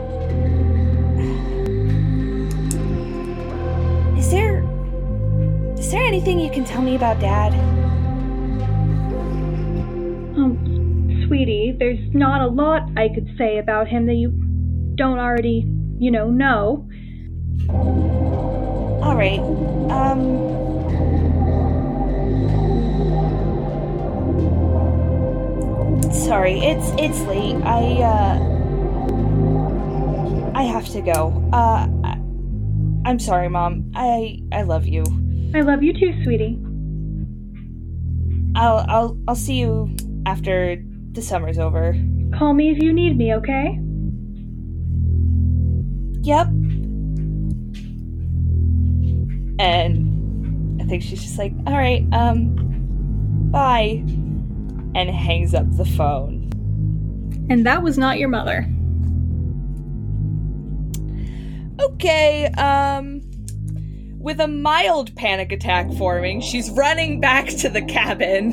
Is there... Is there anything you can tell me about Dad? Oh, sweetie, there's not a lot I could say about him that you don't already, you know, know. Alright, um... Sorry, it's it's late. I, uh... I have to go. Uh, I, I'm sorry, Mom. I I love you. I love you too, sweetie. I'll I'll I'll see you after the summer's over. Call me if you need me, okay? Yep. And I think she's just like, all right, um, bye. And hangs up the phone. And that was not your mother. Okay, um, with a mild panic attack forming, she's running back to the cabin.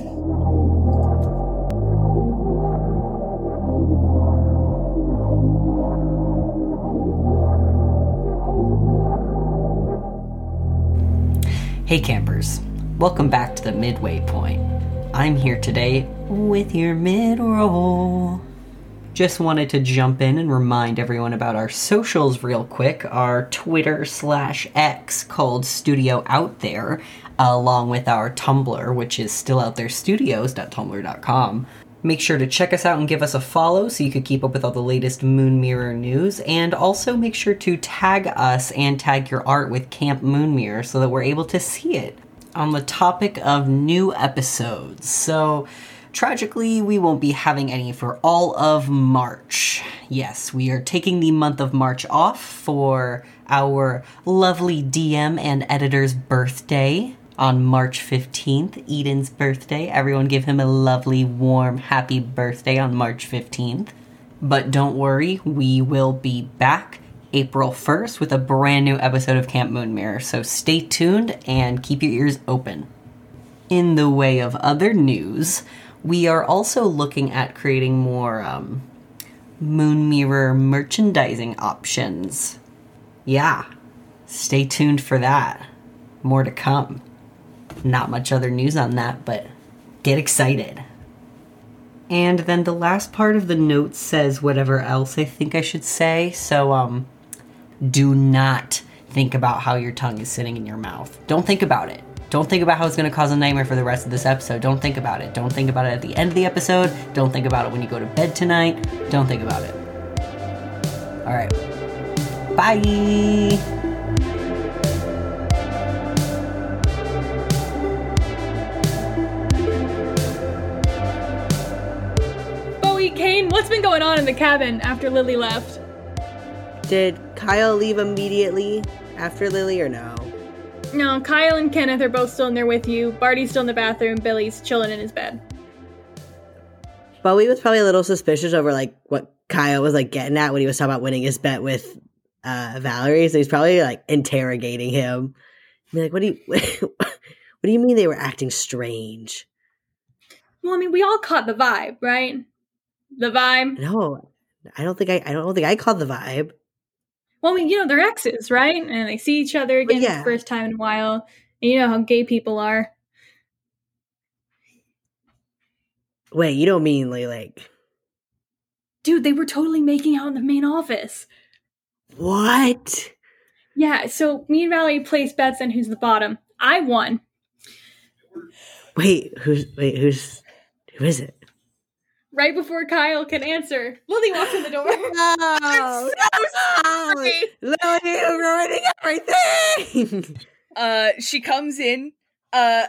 Hey campers, welcome back to the Midway Point. I'm here today with your mid-roll. Just wanted to jump in and remind everyone about our socials real quick. Our Twitter slash X called Studio Out There, along with our Tumblr, which is still out there studios dot tumblr dot com. Make sure to check us out and give us a follow so you can keep up with all the latest Moon Mirror news. And also make sure to tag us and tag your art with Camp Moon Mirror so that we're able to see it. On the topic of new episodes, so tragically we won't be having any for all of March. Yes, we are taking the month of March off for our lovely D M and editor's birthday. On March fifteenth, Eden's birthday. Everyone give him a lovely, warm, happy birthday on March fifteenth. But don't worry, we will be back April first with a brand new episode of Camp Moon Mirror. So stay tuned and keep your ears open. In the way of other news, we are also looking at creating more um, Moon Mirror merchandising options. Yeah, stay tuned for that. More to come. Not much other news on that, but get excited. And then the last part of the note says whatever else I think I should say. So, um, do not think about how your tongue is sitting in your mouth. Don't think about it. Don't think about how it's going to cause a nightmare for the rest of this episode. Don't think about it. Don't think about it at the end of the episode. Don't think about it when you go to bed tonight. Don't think about it. All right. Bye. Kane, what's been going on in the cabin after Lily left? Did Kyle leave immediately after Lily or no? No, Kyle and Kenneth are both still in there with you. Barty's still in the bathroom. Billy's chilling in his bed. Bowie was probably a little suspicious over like what Kyle was like getting at when he was talking about winning his bet with uh, Valerie. So he's probably like interrogating him. Be like, what do you, what do you mean they were acting strange? Well, I mean, we all caught the vibe, right? The vibe. No, I don't think I. I don't think I called the vibe. Well, I mean, you know, they're exes, right? And they see each other again yeah. for the first time in a while. And you know how gay people are. Wait, you don't mean like? Dude, they were totally making out in the main office. What? Yeah. So me and Valerie placed bets on who's the bottom. I won. Wait, who's? Wait, who's? Who is it? Right before Kyle can answer, Lily walks in the door. No, I'm so sorry. Lily, you're ruining everything. Uh, she comes in, uh,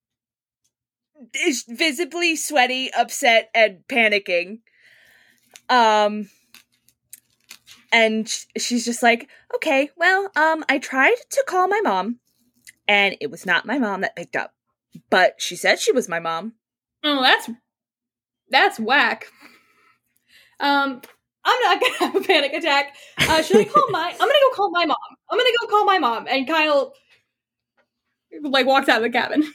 is visibly sweaty, upset, and panicking. Um, and sh- she's just like, okay, well, um, I tried to call my mom, and it was not my mom that picked up, but she said she was my mom. Oh, that's that's whack. Um, I'm not gonna have a panic attack. Uh, should I call my? I'm gonna go call my mom. I'm gonna go call my mom. And Kyle, like, walks out of the cabin.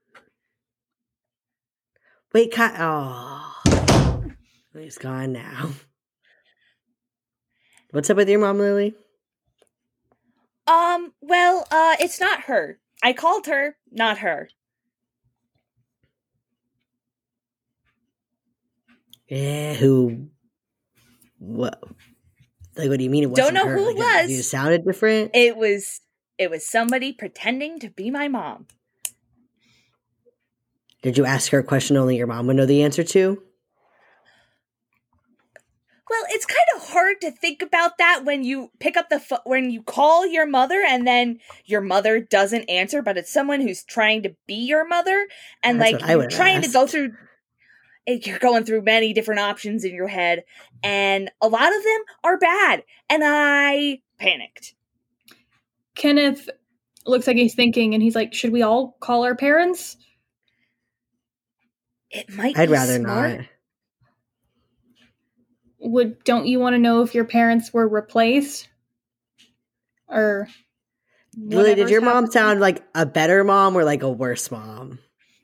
Wait, Kyle. Oh, he's gone now. What's up with your mom, Lily? Um, well, uh, it's not her. I called her, not her. Yeah, who? What? Like, what do you mean it wasn't Don't know her? who it Like, was. You sounded different. It was, it was somebody pretending to be my mom. Did you ask her a question only your mom would know the answer to? Well, it's kind of hard to think about that when you pick up the pho- when you call your mother and then your mother doesn't answer, but it's someone who's trying to be your mother, and That's like what I you're would've trying to go asked. through. You're going through many different options in your head, and a lot of them are bad, and I panicked. Kenneth looks like he's thinking, and he's like, "Should we all call our parents?" It might. I'd be rather smart. not. Would don't you want to know if your parents were replaced, or Lily, did whatever's your mom happening? sound like a better mom or like a worse mom?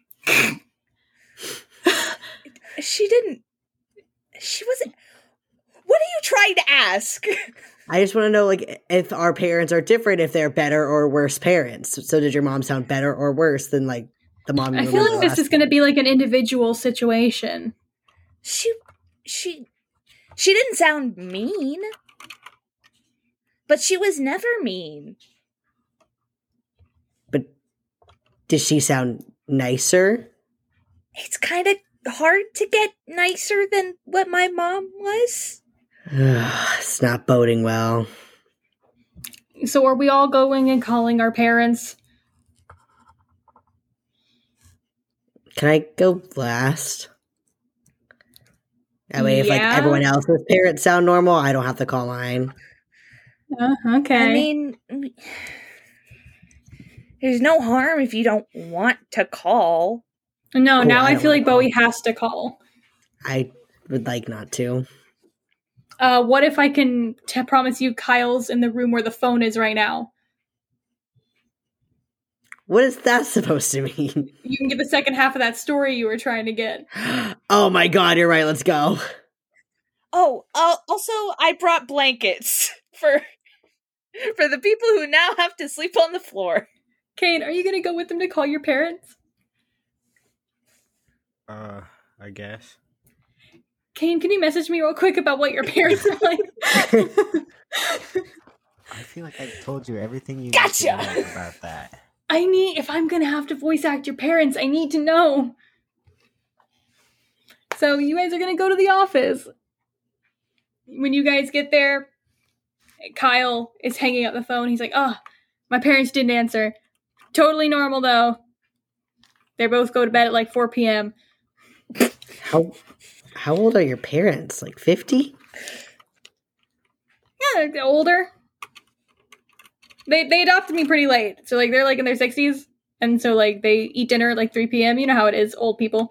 She didn't. She wasn't. What are you trying to ask? I just want to know, like, if our parents are different, if they're better or worse parents. So, did your mom sound better or worse than like the mom? you I feel remember like this last- is going to be like an individual situation. She, she, she didn't sound mean, but she was never mean. But did she sound nicer? It's kind of hard to get nicer than what my mom was? It's not boding well. So are we all going and calling our parents? Can I go last? That way, if like Yeah. everyone else's parents sound normal, I don't have to call mine. Uh, okay. I mean, there's no harm if you don't want to call. no, Oh, now I I, don't feel like wanna Bowie has to call. I would like not to. Uh, what if I can t- promise you Kyle's in the room where the phone is right now? What is that supposed to mean? You can get the second half of that story you were trying to get. Oh my god, you're right. Let's go. Oh, uh, also, I brought blankets for for the people who now have to sleep on the floor. Kane, are you going to go with them to call your parents? Uh, I guess. Kane, can you message me real quick about what your parents are like? I feel like I told you everything you Gotcha! need to know about that. I need, if I'm going to have to voice act your parents, I need to know. So you guys are going to go to the office. When you guys get there, Kyle is hanging up the phone. He's like, oh, my parents didn't answer. Totally normal, though. They both go to bed at like four p.m. How how old are your parents? Like fifty? Yeah, they're older. They they adopted me pretty late. So, like, they're, like, in their sixties. And so, like, they eat dinner at, like, three p.m. You know how it is, old people.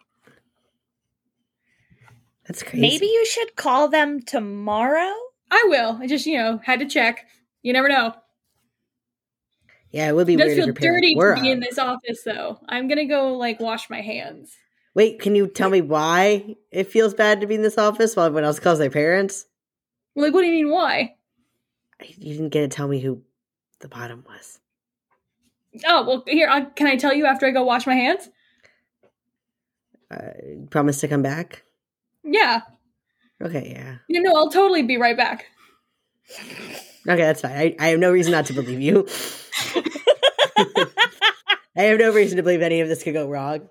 That's crazy. Maybe you should call them tomorrow? I will. I just, you know, had to check. You never know. Yeah, it would be It does weird if feel your parents dirty were to be up. in this office, though. I'm gonna go, like, wash my hands. Wait, can you tell me why it feels bad to be in this office while everyone else calls their parents? Like, what do you mean, why? You didn't get to tell me who the bottom was. Oh, well, here, I, can I tell you after I go wash my hands? Uh, promise to come back? Yeah. Okay, yeah. You know, I'll totally be right back. Okay, that's fine. I, I have no reason not to believe you. I have no reason to believe any of this could go wrong.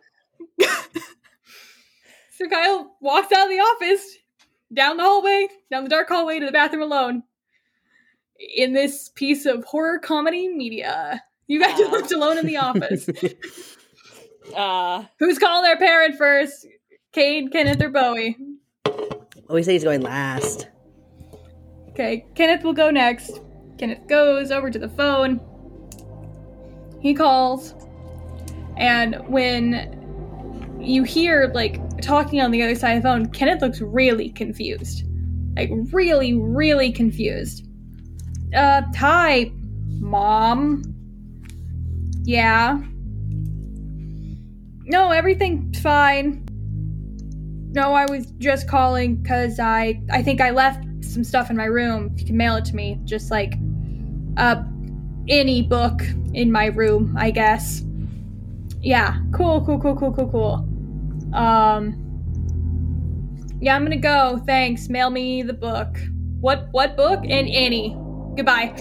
So Kyle walks out of the office, down the hallway, down the dark hallway to the bathroom alone. In this piece of horror comedy media. You guys are Aw. left alone in the office. Uh, Who's calling their parent first? Cade, Kenneth, or Bowie? Oh, he said he's going last. Okay, Kenneth will go next. Kenneth goes over to the phone. He calls. And when you hear, like, talking on the other side of the phone, Kenneth looks really confused. Like, really, really confused. Uh, hi, Mom. Yeah. No, everything's fine. No, I was just calling because I, I think I left some stuff in my room. You can mail it to me. Just like, uh, any book in my room, I guess. Yeah, cool, cool, cool, cool, cool, cool. Um, yeah, I'm gonna go. Thanks. Mail me the book. What, what book? And Annie. Goodbye.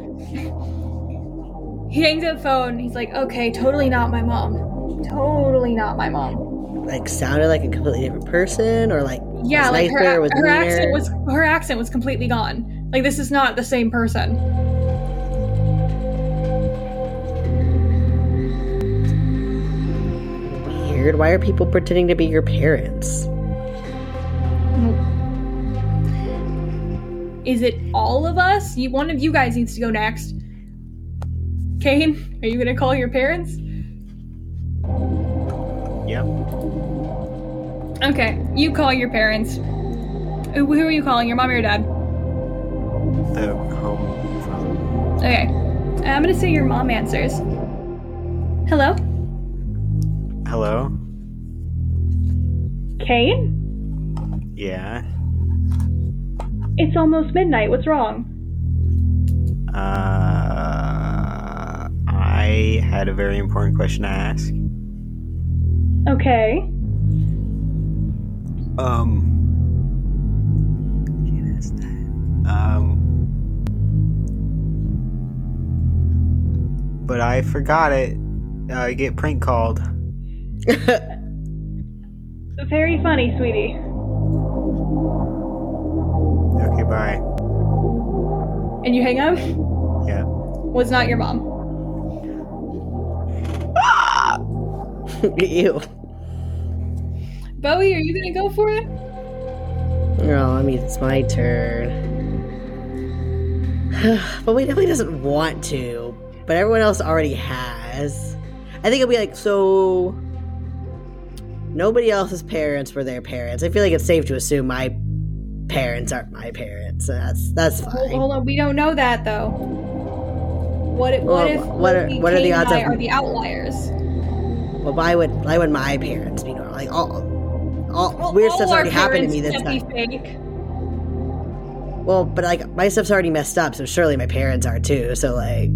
He hangs up the phone. He's like, okay, totally not my mom. Totally not my mom. Like, sounded like a completely different person, or like, Yeah, was like her, nicer, was her accent meaner? was her accent was completely gone. Like, this is not the same person. Weird. Why are people pretending to be your parents? Is it all of us? You, one of you guys needs to go next. Kane, are you gonna call your parents? Yep. Okay, you call your parents. Who, who are you calling? Your mom or your dad? The home phone. Okay, I'm gonna say your mom answers. Hello, Hello? Kane. Yeah. It's almost midnight. What's wrong? Uh, I had a very important question to ask. Okay. Um. Can't ask that. Um. But I forgot it. I get prank called. very funny, sweetie. Okay, bye. And you hang up? Yeah. Was not your mom. Ew. Bowie, are you gonna go for it? No, I mean, it's my turn. But we definitely doesn't want to. But everyone else already has. I think it'll be like, so... Nobody else's parents were their parents. I feel like it's safe to assume my parents aren't my parents. So that's that's fine. Hold, hold on, we don't know that though. What if, what Well, if what are- Loki, what are the Kane, and odds I of- are the outliers? Well, why would why would my parents be normal? Like all, all Well, weird all stuff's our already happened to me parents this can't be time. fake. Well, but like my stuff's already messed up, so surely my parents are too. So like,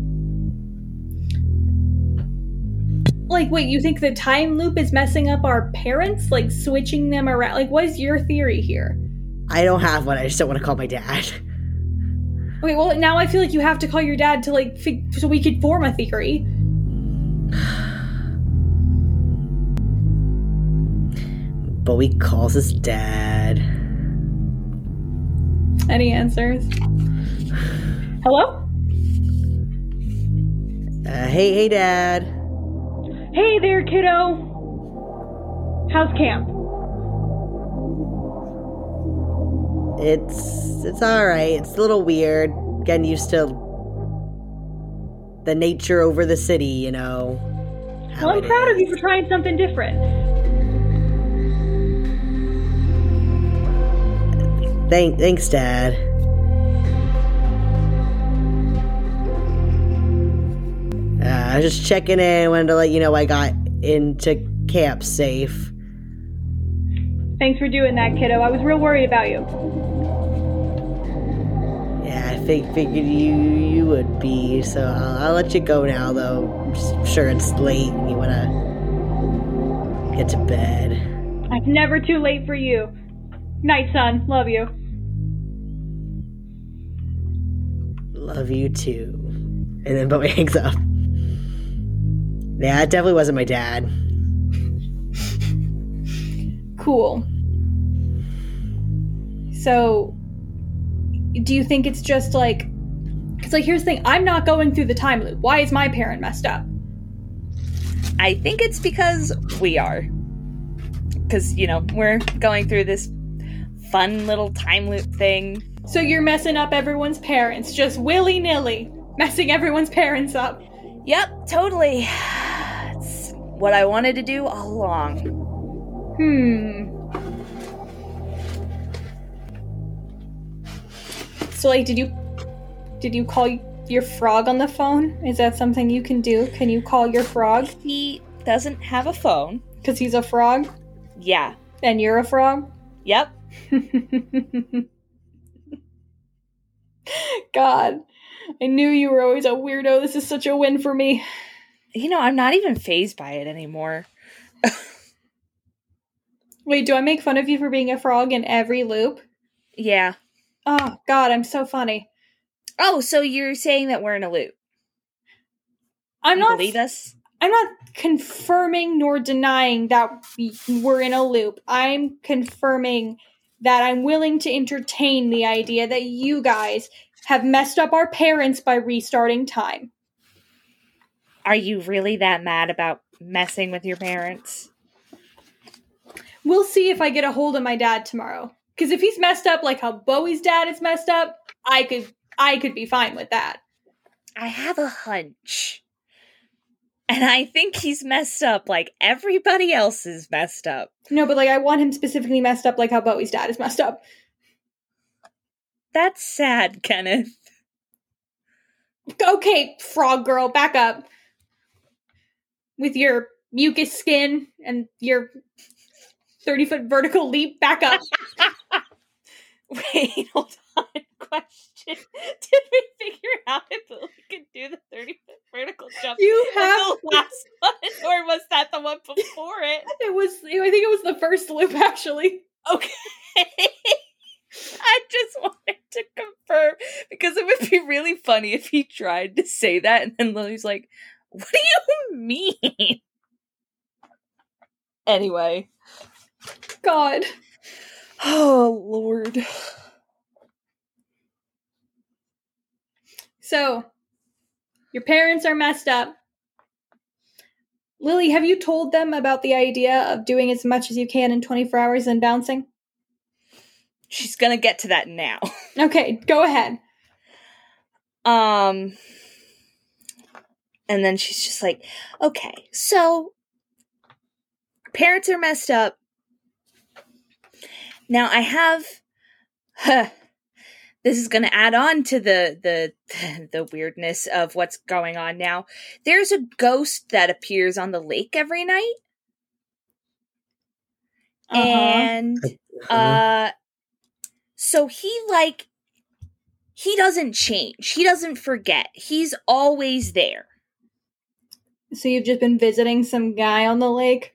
Like, wait, you think the time loop is messing up our parents? Like, switching them around? Like, what is your theory here? I don't have one. I just don't want to call my dad. Okay, well, now I feel like you have to call your dad to, like, fig- so we could form a theory. Bowie calls his dad. Any answers? Hello? Uh, hey, hey, Dad. Hey there, kiddo. How's camp? It's it's all right. It's a little weird. Getting used to the nature over the city, you know. how Well, I'm it proud of you is. for trying something different. Thank, thanks, Dad. Uh, I was just checking in. Wanted to let you know I got into camp safe. Thanks for doing that, kiddo. I was real worried about you. Yeah, I fig- figured you you would be. So I'll, I'll let you go now, though. I'm just sure it's late and you want to get to bed. It's never too late for you. Night, son. Love you. Love you too. And then Bowie hangs up. Yeah, it definitely wasn't my dad. Cool. So, do you think it's just like... Because, like, here's the thing. I'm not going through the time loop. Why is my parent messed up? I think it's because we are. Because, you know, we're going through this fun little time loop thing. So you're messing up everyone's parents. Just willy-nilly. Messing everyone's parents up. Yep, totally. It's what I wanted to do all along. Hmm. So, like, did you... Did you call your frog on the phone? Is that something you can do? Can you call your frog? He doesn't have a phone. Because he's a frog? Yeah. And you're a frog? Yep. God, I knew you were always a weirdo. This is such a win for me. You know, I'm not even fazed by it anymore. Wait, do I make fun of you for being a frog in every loop? Yeah. Oh, God, I'm so funny. Oh, so you're saying that we're in a loop? I'm You not. believe us? I'm not confirming nor denying that we- we're in a loop. I'm confirming that I'm willing to entertain the idea that you guys have messed up our parents by restarting time. Are you really that mad about messing with your parents? We'll see if I get a hold of my dad tomorrow. Because if he's messed up like how Bowie's dad is messed up, I could I could be fine with that. I have a hunch. And I think he's messed up like everybody else is messed up. No, but like I want him specifically messed up like how Bowie's dad is messed up. That's sad, Kenneth. Okay, frog girl, back up. With your mucus skin and your thirty foot vertical leap, back up. Wait, hold on. Question. Did we figure out if we could do the thirty foot vertical jump? You in have the last one, or was that the one before it? It was, I think it was the first loop, actually. Okay. I just wanted to confirm because it would be really funny if he tried to say that and then Lily's like, what do you mean? Anyway. God. Oh, Lord. So, your parents are messed up. Lily, have you told them about the idea of doing as much as you can in twenty-four hours and bouncing? She's gonna get to that now. Okay, go ahead. Um, and then she's just like, okay, so parents are messed up. Now I have, huh, this is going to add on to the, the, the weirdness of what's going on now. There's a ghost that appears on the lake every night. Uh-huh. And, uh, so he like, he doesn't change. He doesn't forget. He's always there. So you've just been visiting some guy on the lake?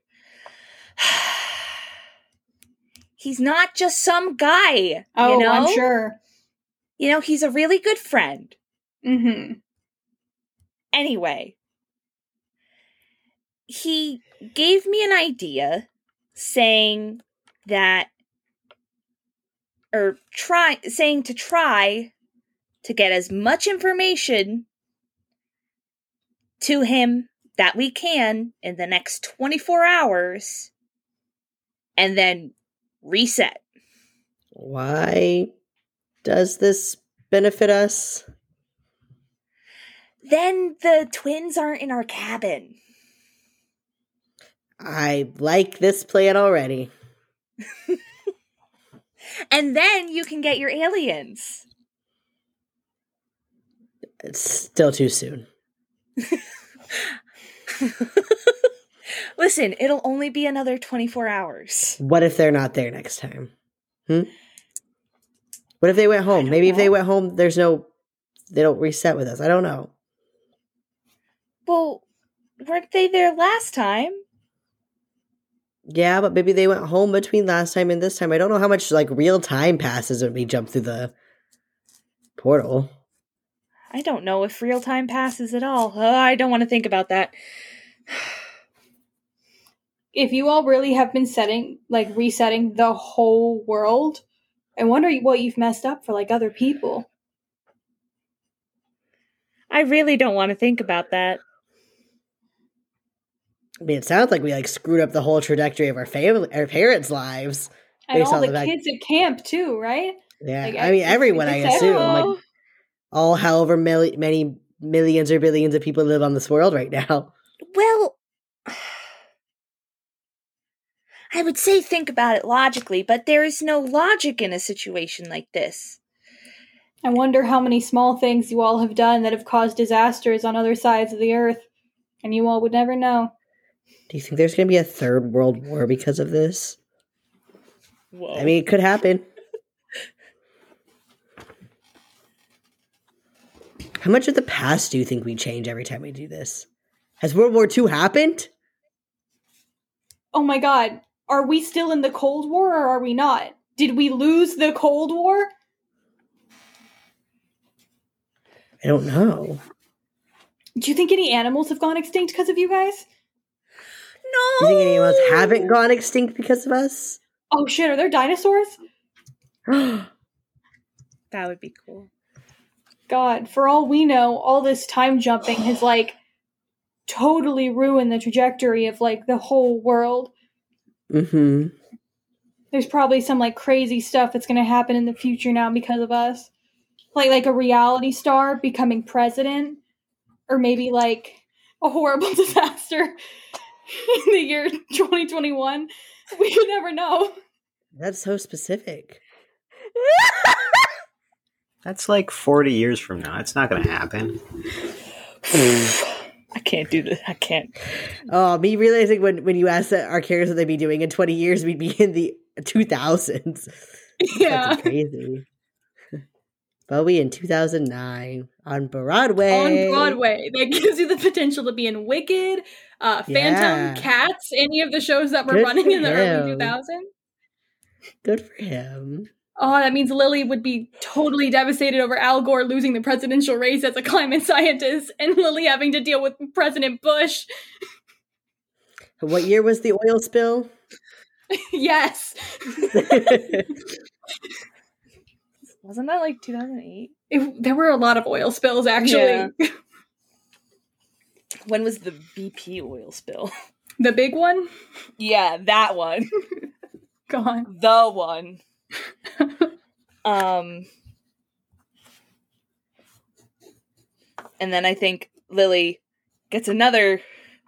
He's not just some guy. Oh, you know? I'm sure. You know, he's a really good friend. Mm-hmm. Anyway, he gave me an idea saying that, or try, saying to try to get as much information to him that we can in the next twenty-four hours and then reset. Why does this benefit us? Then the twins aren't in our cabin. I like this plan already. And then you can get your aliens. It's still too soon. Listen, it'll only be another twenty-four hours. What if they're not there next time? Hmm? What if they went home? Maybe if they went home, there's no, they don't reset with us. I don't know. Well, weren't they there last time? Yeah, but maybe they went home between last time and this time. I don't know how much like real time passes when we jump through the portal. I don't know if real time passes at all. Uh, I don't want to think about that. If you all really have been setting, like, resetting the whole world, I wonder what you've messed up for, like, other people. I really don't want to think about that. I mean, it sounds like we like screwed up the whole trajectory of our family, our parents' lives. And based all on the the fact- kids at camp, too, right? Yeah, Like, I mean, it's- everyone, I it's like, assume. oh. Like, all however mil- many millions or billions of people live on this world right now. Well, I would say think about it logically, but there is no logic in a situation like this. I wonder how many small things you all have done that have caused disasters on other sides of the earth, and you all would never know. Do you think there's going to be a third world war because of this? Whoa. I mean, it could happen. How much of the past do you think we change every time we do this? Has World War Two happened? Oh my god, are we still in the Cold War or are we not? Did we lose the Cold War? I don't know. Do you think any animals have gone extinct because of you guys? No! Do you think any of us haven't gone extinct because of us? Oh shit, are there dinosaurs? That would be cool. God, for all we know, all this time jumping has, like, totally ruined the trajectory of, like, the whole world. Mm-hmm. There's probably some, like, crazy stuff that's gonna happen in the future now because of us. Like, like a reality star becoming president. Or maybe, like, a horrible disaster in the year twenty twenty-one. We could never know. That's so specific. That's like forty years from now. It's not going to happen. I can't do this. I can't. Oh, me realizing when, when you asked that our characters what they'd be doing in twenty years, we'd be in the two thousands. Yeah. That's crazy. Bowie in two thousand nine on Broadway. On Broadway. That gives you the potential to be in Wicked, uh, Phantom, Yeah. Cats, any of the shows that were Good running for in the early him. two thousands. Good for him. Oh, that means Lily would be totally devastated over Al Gore losing the presidential race as a climate scientist and Lily having to deal with President Bush. What year was the oil spill? Yes. Wasn't that like two thousand eight? It, there were a lot of oil spills, actually. Yeah. When was the B P oil spill? The big one? Yeah, that one. Go on. The one. um, and then I think Lily gets another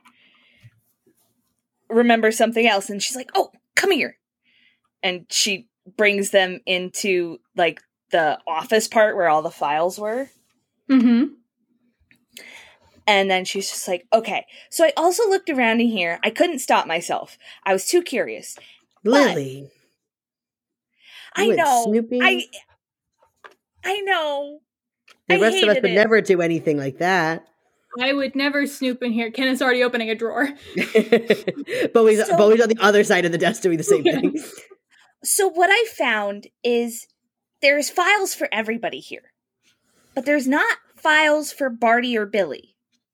remember something else, and she's like, "Oh, come here," and she brings them into like the office part where all the files were. Mm-hmm. And then she's just like, "Okay, so I also looked around in here. I couldn't stop myself. I was too curious." Lily. I You went know. snooping? I I know. The I rest of us hated would it. never do anything like that. I would never snoop in here. Kenneth's already opening a drawer. Bowie's, So- Bowie's on the other side of the desk doing the same thing. So what I found is there's files for everybody here. But there's not files for Barty or Billy.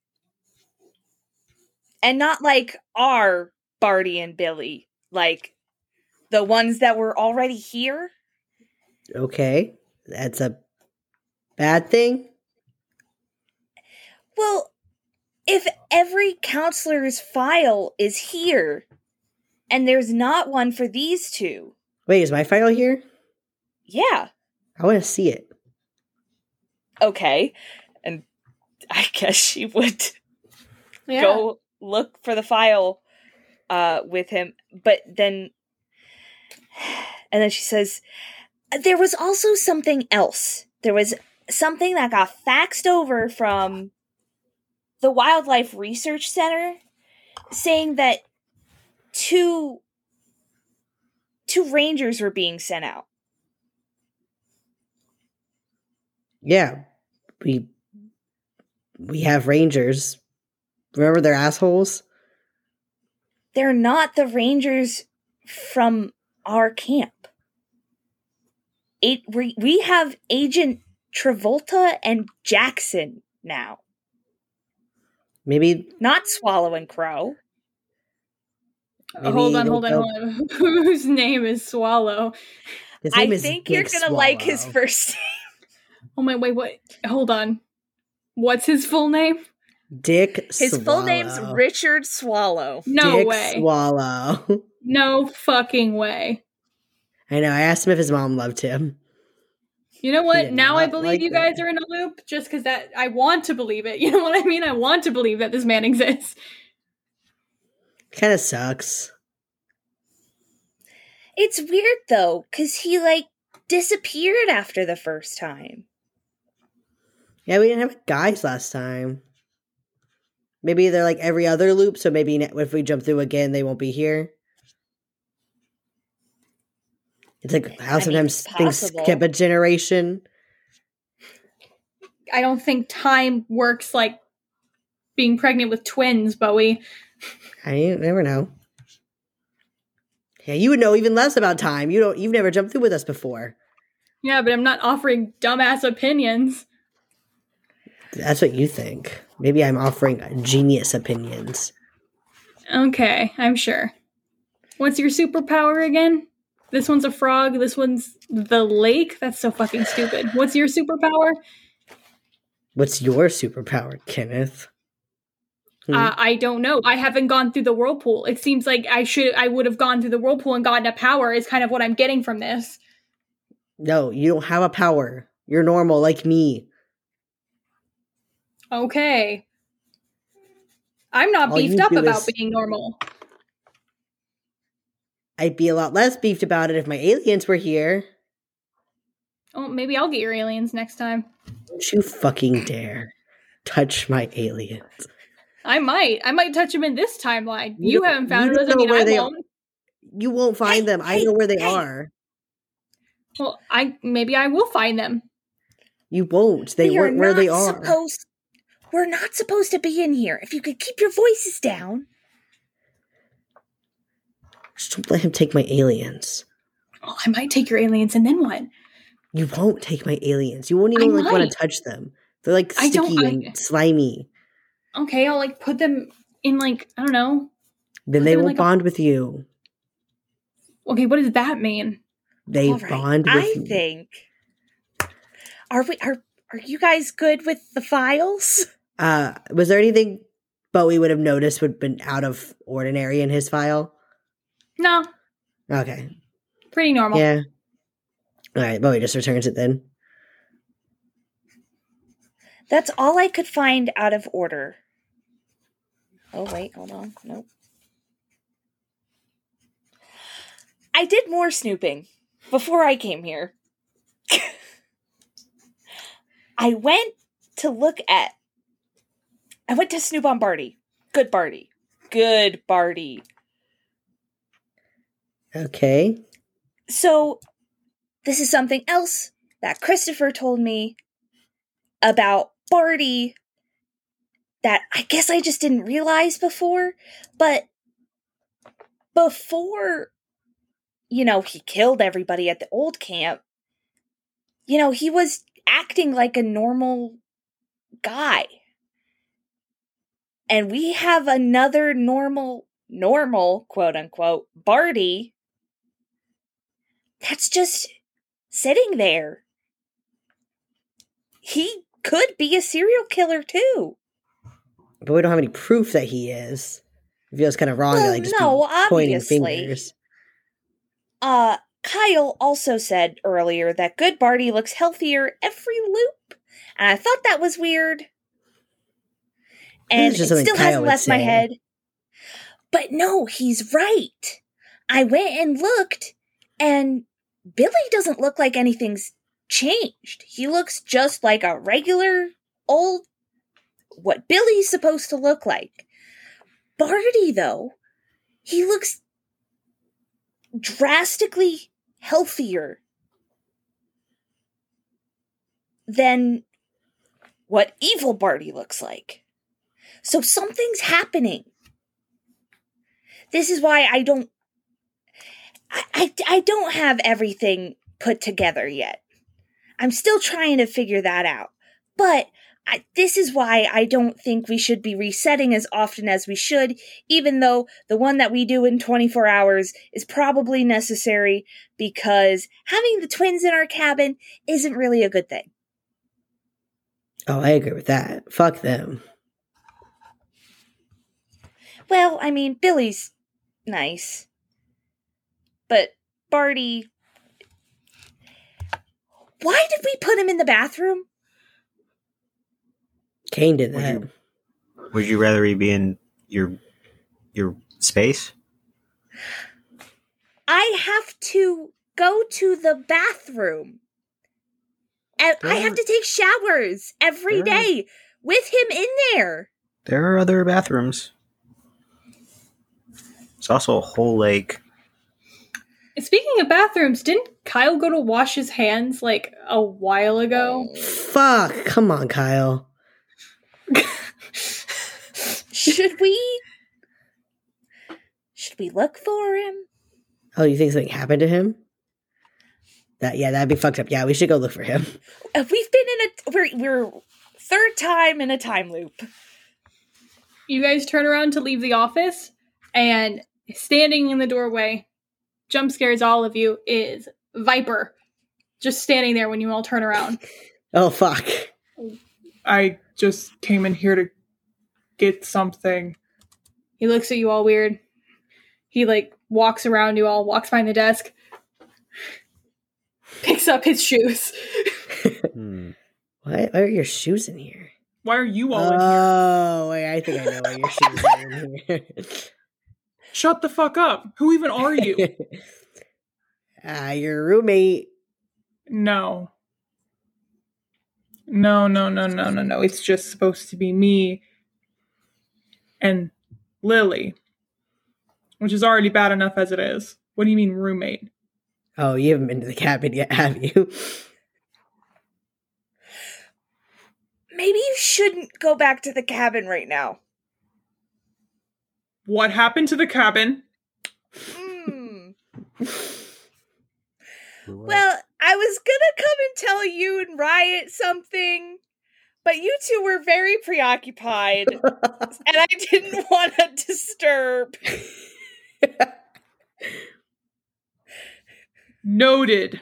And not like our Barty and Billy. Like the ones that were already here. Okay. That's a bad thing. Well, if every counselor's file is here and there's not one for these two. Wait, is my file here? Yeah. I want to see it. Okay. And I guess she would Yeah. go look for the file uh, with him. But then, and then she says, there was also something else. There was something that got faxed over from the Wildlife Research Center saying that two, two rangers were being sent out. Yeah. We we have rangers. Remember they're assholes? They're not the rangers from our camp. It, we, we have Agent Travolta and Jackson now. Maybe Not Swallow and Crow. Maybe hold on, they'll hold on, go- hold on. Whose name is Swallow? his I name is think Dick you're gonna like his Swallow. first name. Oh my, wait, what? Hold on. What's his full name? Dick His Swallow. full name's Richard Swallow. No Dick way. Swallow. No fucking way. I know. I asked him if his mom loved him. You know He what? did Now I not believe like you that. guys are in a loop just because that I want to believe it. You know what I mean? I want to believe that this man exists. Kind of sucks. It's weird though, because he like disappeared after the first time. Yeah, we didn't have guys last time. Maybe they're like every other loop, so maybe ne- if we jump through again, they won't be here. It's like how I mean, sometimes it's things possible. skip a generation. I don't think time works like being pregnant with twins, Bowie. I you never know. Yeah, you would know even less about time. You don't. You've never jumped through with us before. Yeah, but I'm not offering dumbass opinions. That's what you think. Maybe I'm offering genius opinions. Okay, I'm sure. What's your superpower again? This one's a frog. This one's the lake. That's so fucking stupid. What's your superpower? What's your superpower, Kenneth? Hmm. Uh, I don't know. I haven't gone through the whirlpool. It seems like I should. I would have gone through the whirlpool and gotten a power. Is kind of what I'm getting from this. No, you don't have a power. You're normal like me. Okay. I'm not All you beefed up do about is- being normal. I'd be a lot less beefed about it if my aliens were here. Oh, maybe I'll get your aliens next time. Don't you fucking dare touch my aliens. I might. I might touch them in this timeline. You You, don't- haven't found you it. don't Doesn't know mean where I they are. won't. You won't find Hey, them. I hey, know where they hey. are. Well, I maybe I will find them. You won't. They We are weren't where they not are. Supposed, we're not supposed to be in here. If you could keep your voices down. Just don't let him take my aliens. Oh, I might take your aliens, and then what? You won't take my aliens. You won't even I like want might. to touch them. They're like I sticky don't- and I- slimy. Okay, I'll like put them in like I don't know. Then Put they them in, won't like, a- bond with you. Okay, what does that mean? They All right, bond with I think. Are we are are you guys good with the files? Uh, was there anything Bowie would have noticed would have been out of ordinary in his file? No, Okay. pretty normal. Yeah. All right, Bowie just returns it then. That's all I could find out of order. Oh, wait, hold on. Nope. I did more snooping before I came here. I went to look at... I went to snoop on Barty. Good Barty. Good Barty. Okay. So, this is something else that Christopher told me about Barty that I guess I just didn't realize before, but before, you know, he killed everybody at the old camp, you know, he was acting like a normal guy. And we have another normal, normal, quote unquote, Barty that's just sitting there. He could be a serial killer too. But we don't have any proof that he is. It feels kind of wrong Well, to like just no, be pointing obviously. fingers. Uh, Kyle also said earlier that Good Barty looks healthier every loop. And I thought that was weird. And That's it just something still Kyle hasn't would left my say. head. But no, he's right. I went and looked, and Billy doesn't look like anything's changed. He looks just like a regular old, what Billy's supposed to look like. Barty, though, he looks drastically healthier than what evil Barty looks like. So something's happening. This is why I don't I, I, I don't have everything put together yet. I'm still trying to figure that out. But I, this is why I don't think we should be resetting as often as we should, even though the one that we do in twenty-four hours is probably necessary, because having the twins in our cabin isn't really a good thing. Oh, I agree with that. Fuck them. Well, I mean, Billy's nice. But Barty... Why did we put him in the bathroom? Kane did Would that. you, would you rather he be in your your space? I have to go to the bathroom. And I have to take showers every There are- day with him in there. There are other bathrooms. It's also a whole lake. Speaking of bathrooms, didn't Kyle go to wash his hands like a while ago? Fuck. Come on, Kyle. Should we? Should we look for him? Oh, you think something happened to him? That yeah, that'd be fucked up. Yeah, we should go look for him. Uh, We've been in a we're we're third time in a time loop. You guys turn around to leave the office, and standing in the doorway, jump scares all of you, is Viper. Just standing there when you all turn around. Oh fuck. I just came in here to get something. He looks at you all weird. He, like, walks around you all, walks behind the desk, picks up his shoes. Hmm. Why, why are your shoes in here? Why are you all in here? Oh, wait, I think I know why your shoes are in here. Shut the fuck up. Who even are you? Ah, your roommate. No. No, no, no, no, no, no. It's just supposed to be me and Lily, which is already bad enough as it is. What do you mean roommate? Oh, you haven't been to the cabin yet, have you? Maybe you shouldn't go back to the cabin right now. What happened to the cabin? Hmm. Well, I was gonna come and tell you and Riot something, but you two were very preoccupied, and I didn't want to disturb. Noted.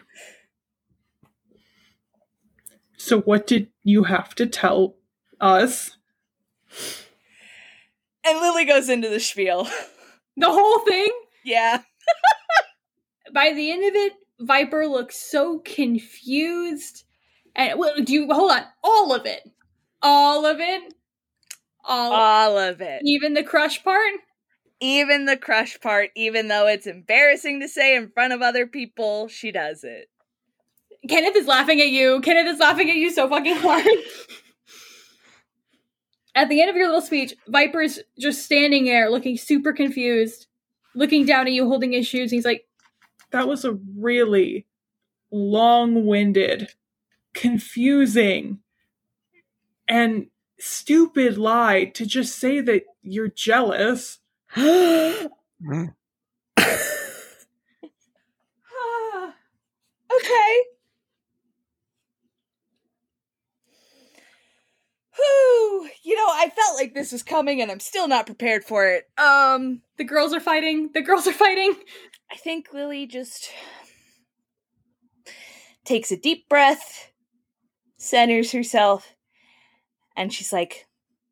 So what did you have to tell us? And Lily goes into the spiel. The whole thing? Yeah. By the end of it, Viper looks so confused. And well, do you hold on? All of it. All of it. All, All of it. even the crush part? Even the crush part, even though it's embarrassing to say in front of other people, she does it. Kenneth is laughing at you. Kenneth is laughing at you so fucking hard. At the end of your little speech, Viper's just standing there looking super confused, looking down at you, holding his shoes. And he's like, That was a really long-winded, confusing, and stupid lie to just say that you're jealous. Okay. Whew. You know, I felt like this was coming and I'm still not prepared for it. Um, the girls are fighting. The girls are fighting. I think Lily just takes a deep breath, centers herself, and she's like,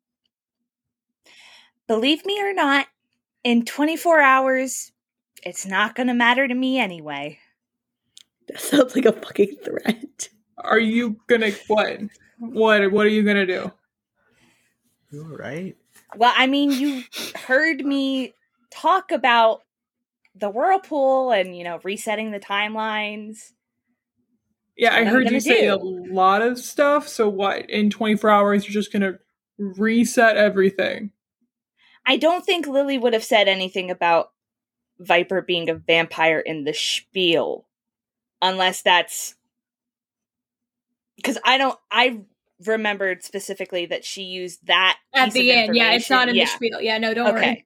believe me or not, in twenty-four hours, it's not gonna matter to me anyway. That sounds like a fucking threat. Are you gonna, what? What, what are you gonna do? You all right? Well, I mean, you heard me talk about the whirlpool and, you know, resetting the timelines. Yeah, I what I'm heard gonna you say do. a lot of stuff, so what? In twenty-four hours, you're just gonna reset everything. I don't think Lily would have said anything about Viper being a vampire in the spiel. Unless that's... Because I don't... I remembered specifically that she used that At piece the of end. Yeah, it's not in information. the spiel. Yeah, no, don't Okay.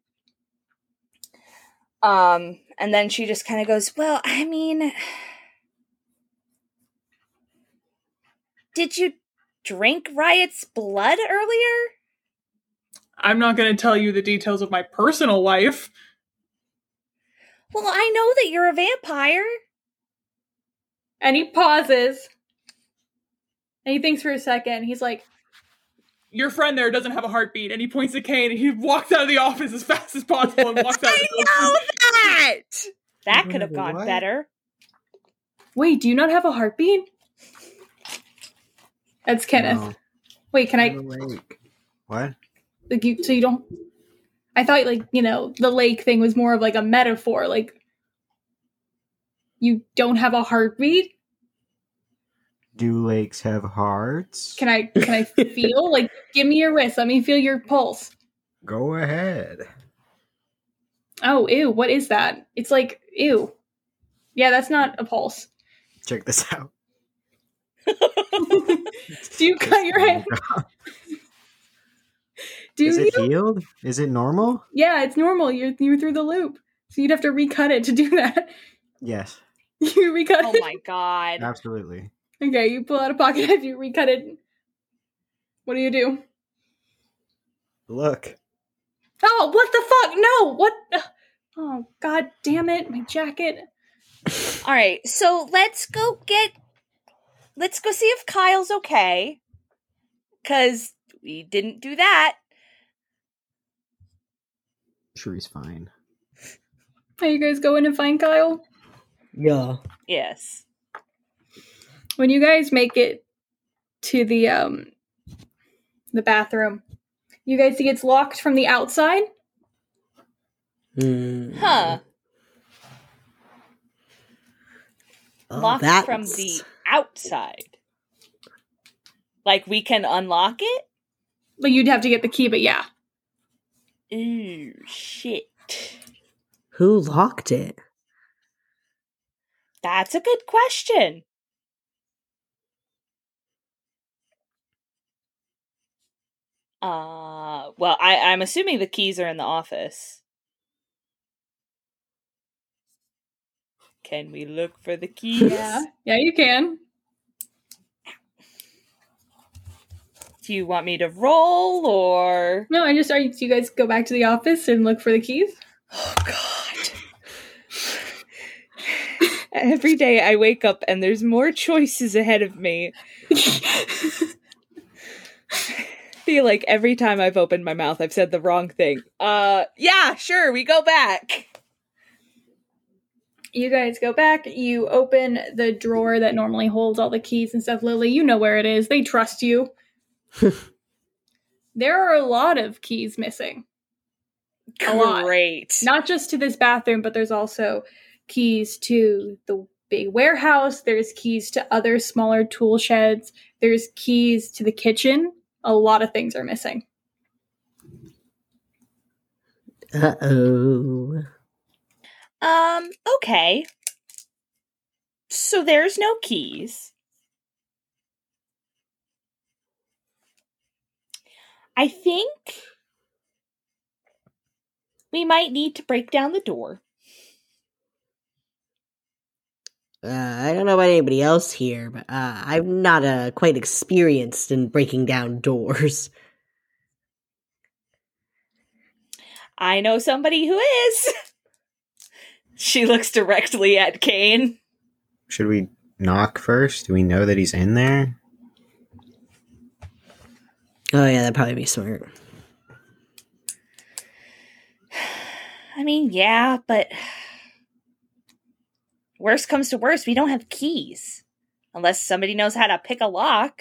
worry. Um, and then she just kind of goes, well, I mean... Did you drink Riot's blood earlier? I'm not gonna tell you the details of my personal life. Well, I know that you're a vampire. And he pauses. And he thinks for a second. He's like, Your friend there doesn't have a heartbeat, and he points at Kane, and he walks out of the office as fast as possible and walks out of the I know that! That You could have know gone what? better. wait, do you not have a heartbeat? That's Kenneth. No, Wait, can I... I'm awake. What? Like you, so you don't... I thought, like, you know, the lake thing was more of, like, a metaphor. Like, you don't have a heartbeat? Do lakes have hearts? Can I, can I feel? Like, give me your wrist. Let me feel your pulse. Go ahead. Oh, ew, what is that? It's like, ew. Yeah, that's not a pulse. Check this out. Do you cut your hand? Do Is you? it healed? Is it normal? Yeah, it's normal. You're you're through the loop, so you'd have to recut it to do that. Yes, You recut Oh it. my god. absolutely. Okay, you pull out a pocket knife. You recut it. What do you do? Look. Oh, what the fuck? No, what? Oh, god damn it! My jacket. Alright, so let's go get... Let's go see if Kyle's okay. Because we didn't do that. Sure, he's fine. Are you guys going to find Kyle? Yeah. Yes. When you guys make it to the um the bathroom, you guys see it's locked from the outside. Hmm. Huh. Oh, Locked that's- from the outside. Like, we can unlock it? Like you'd have to get the key, but yeah. Ooh, shit. Who locked it? That's a good question. Uh, well, I, I'm assuming the keys are in the office. Can we look for the keys? Yeah. Yeah, you can. Do you want me to roll or? No, I just are you, do you guys go back to the office and look for the keys? Oh, God. Every day I wake up and there's more choices ahead of me. Feel like every time I've opened my mouth, I've said the wrong thing. Uh, yeah, sure, we go back. You guys go back. You open the drawer that normally holds all the keys and stuff. Lily, you know where it is. They trust you. There are a lot of keys missing. A lot. Great. Not just to this bathroom, but there's also keys to the big warehouse. There's keys to other smaller tool sheds. There's keys to the kitchen. A lot of things are missing. Uh-oh. Um, okay. So there's no keys. I think we might need to break down the door. Uh, I don't know about anybody else here, but uh, I'm not uh, quite experienced in breaking down doors. I know somebody who is. She looks directly at Kane. Should we knock first? Do we know that he's in there? Oh yeah, that'd probably be smart. I mean, yeah, but worst comes to worst, we don't have keys. Unless somebody knows how to pick a lock.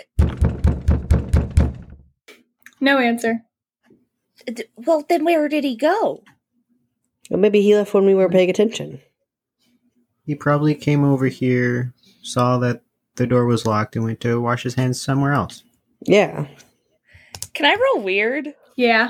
No answer. D- Well, then where did he go? Well, maybe he left when we weren't paying attention. He probably came over here, saw that the door was locked, and went to wash his hands somewhere else. Yeah. Can I roll weird? Yeah.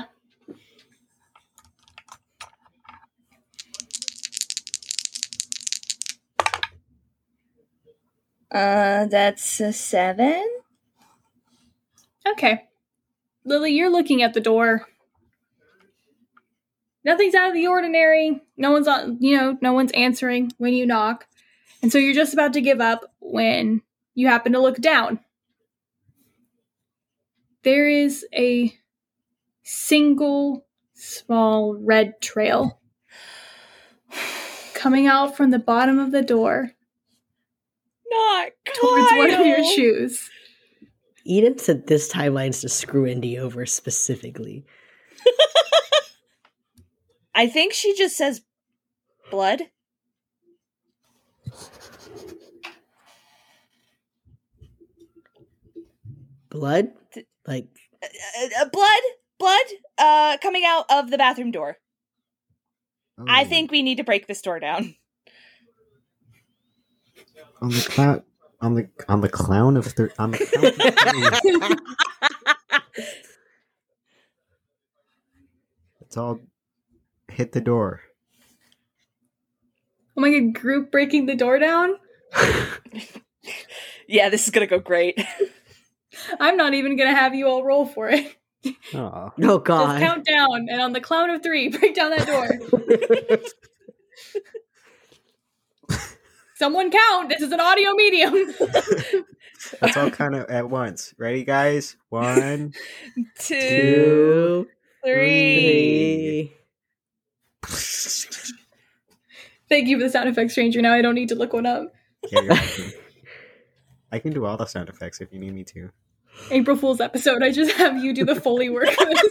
Uh, that's a seven? Okay. Lily, you're looking at the door. Nothing's out of the ordinary. No one's on, you know, no one's answering when you knock. And so you're just about to give up when you happen to look down. There is a single small red trail coming out from the bottom of the door Not towards one of your Kyle. shoes. Eden said this timeline's to screw Indy over specifically. I think she just says blood. Blood? Like, Uh, uh, blood? Blood? Uh, coming out of the bathroom door. I Oh, think we need to break this door down. on the clown on the on the clown of thir- on the count of three. Let's all hit the door. Oh my god, group breaking the door down? Yeah, this is gonna go great. I'm not even gonna have you all roll for it. Oh, oh Just god. count down, and on the count of three, break down that door. Someone count! This is an audio medium! let's all kind of at once. Ready, guys? One, Two, Two, three. three. Thank you for the sound effects, stranger. Now I don't need to look one up. Yeah, you're welcome. I can do all the sound effects if you need me to. April Fool's episode, I just have you do the Foley work.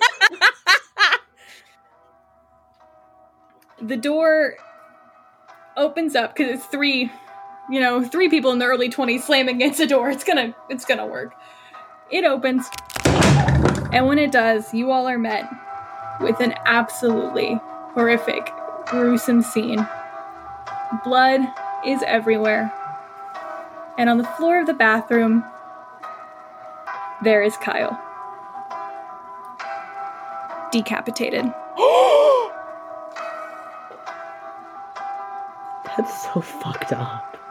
The door opens up because it's three, you know, three people in their early twenties slamming against a door. It's gonna, it's gonna work. It opens, and when it does, you all are met with an absolutely horrific, gruesome scene. Blood is everywhere, and on the floor of the bathroom, there is Kyle, decapitated. That's so fucked up.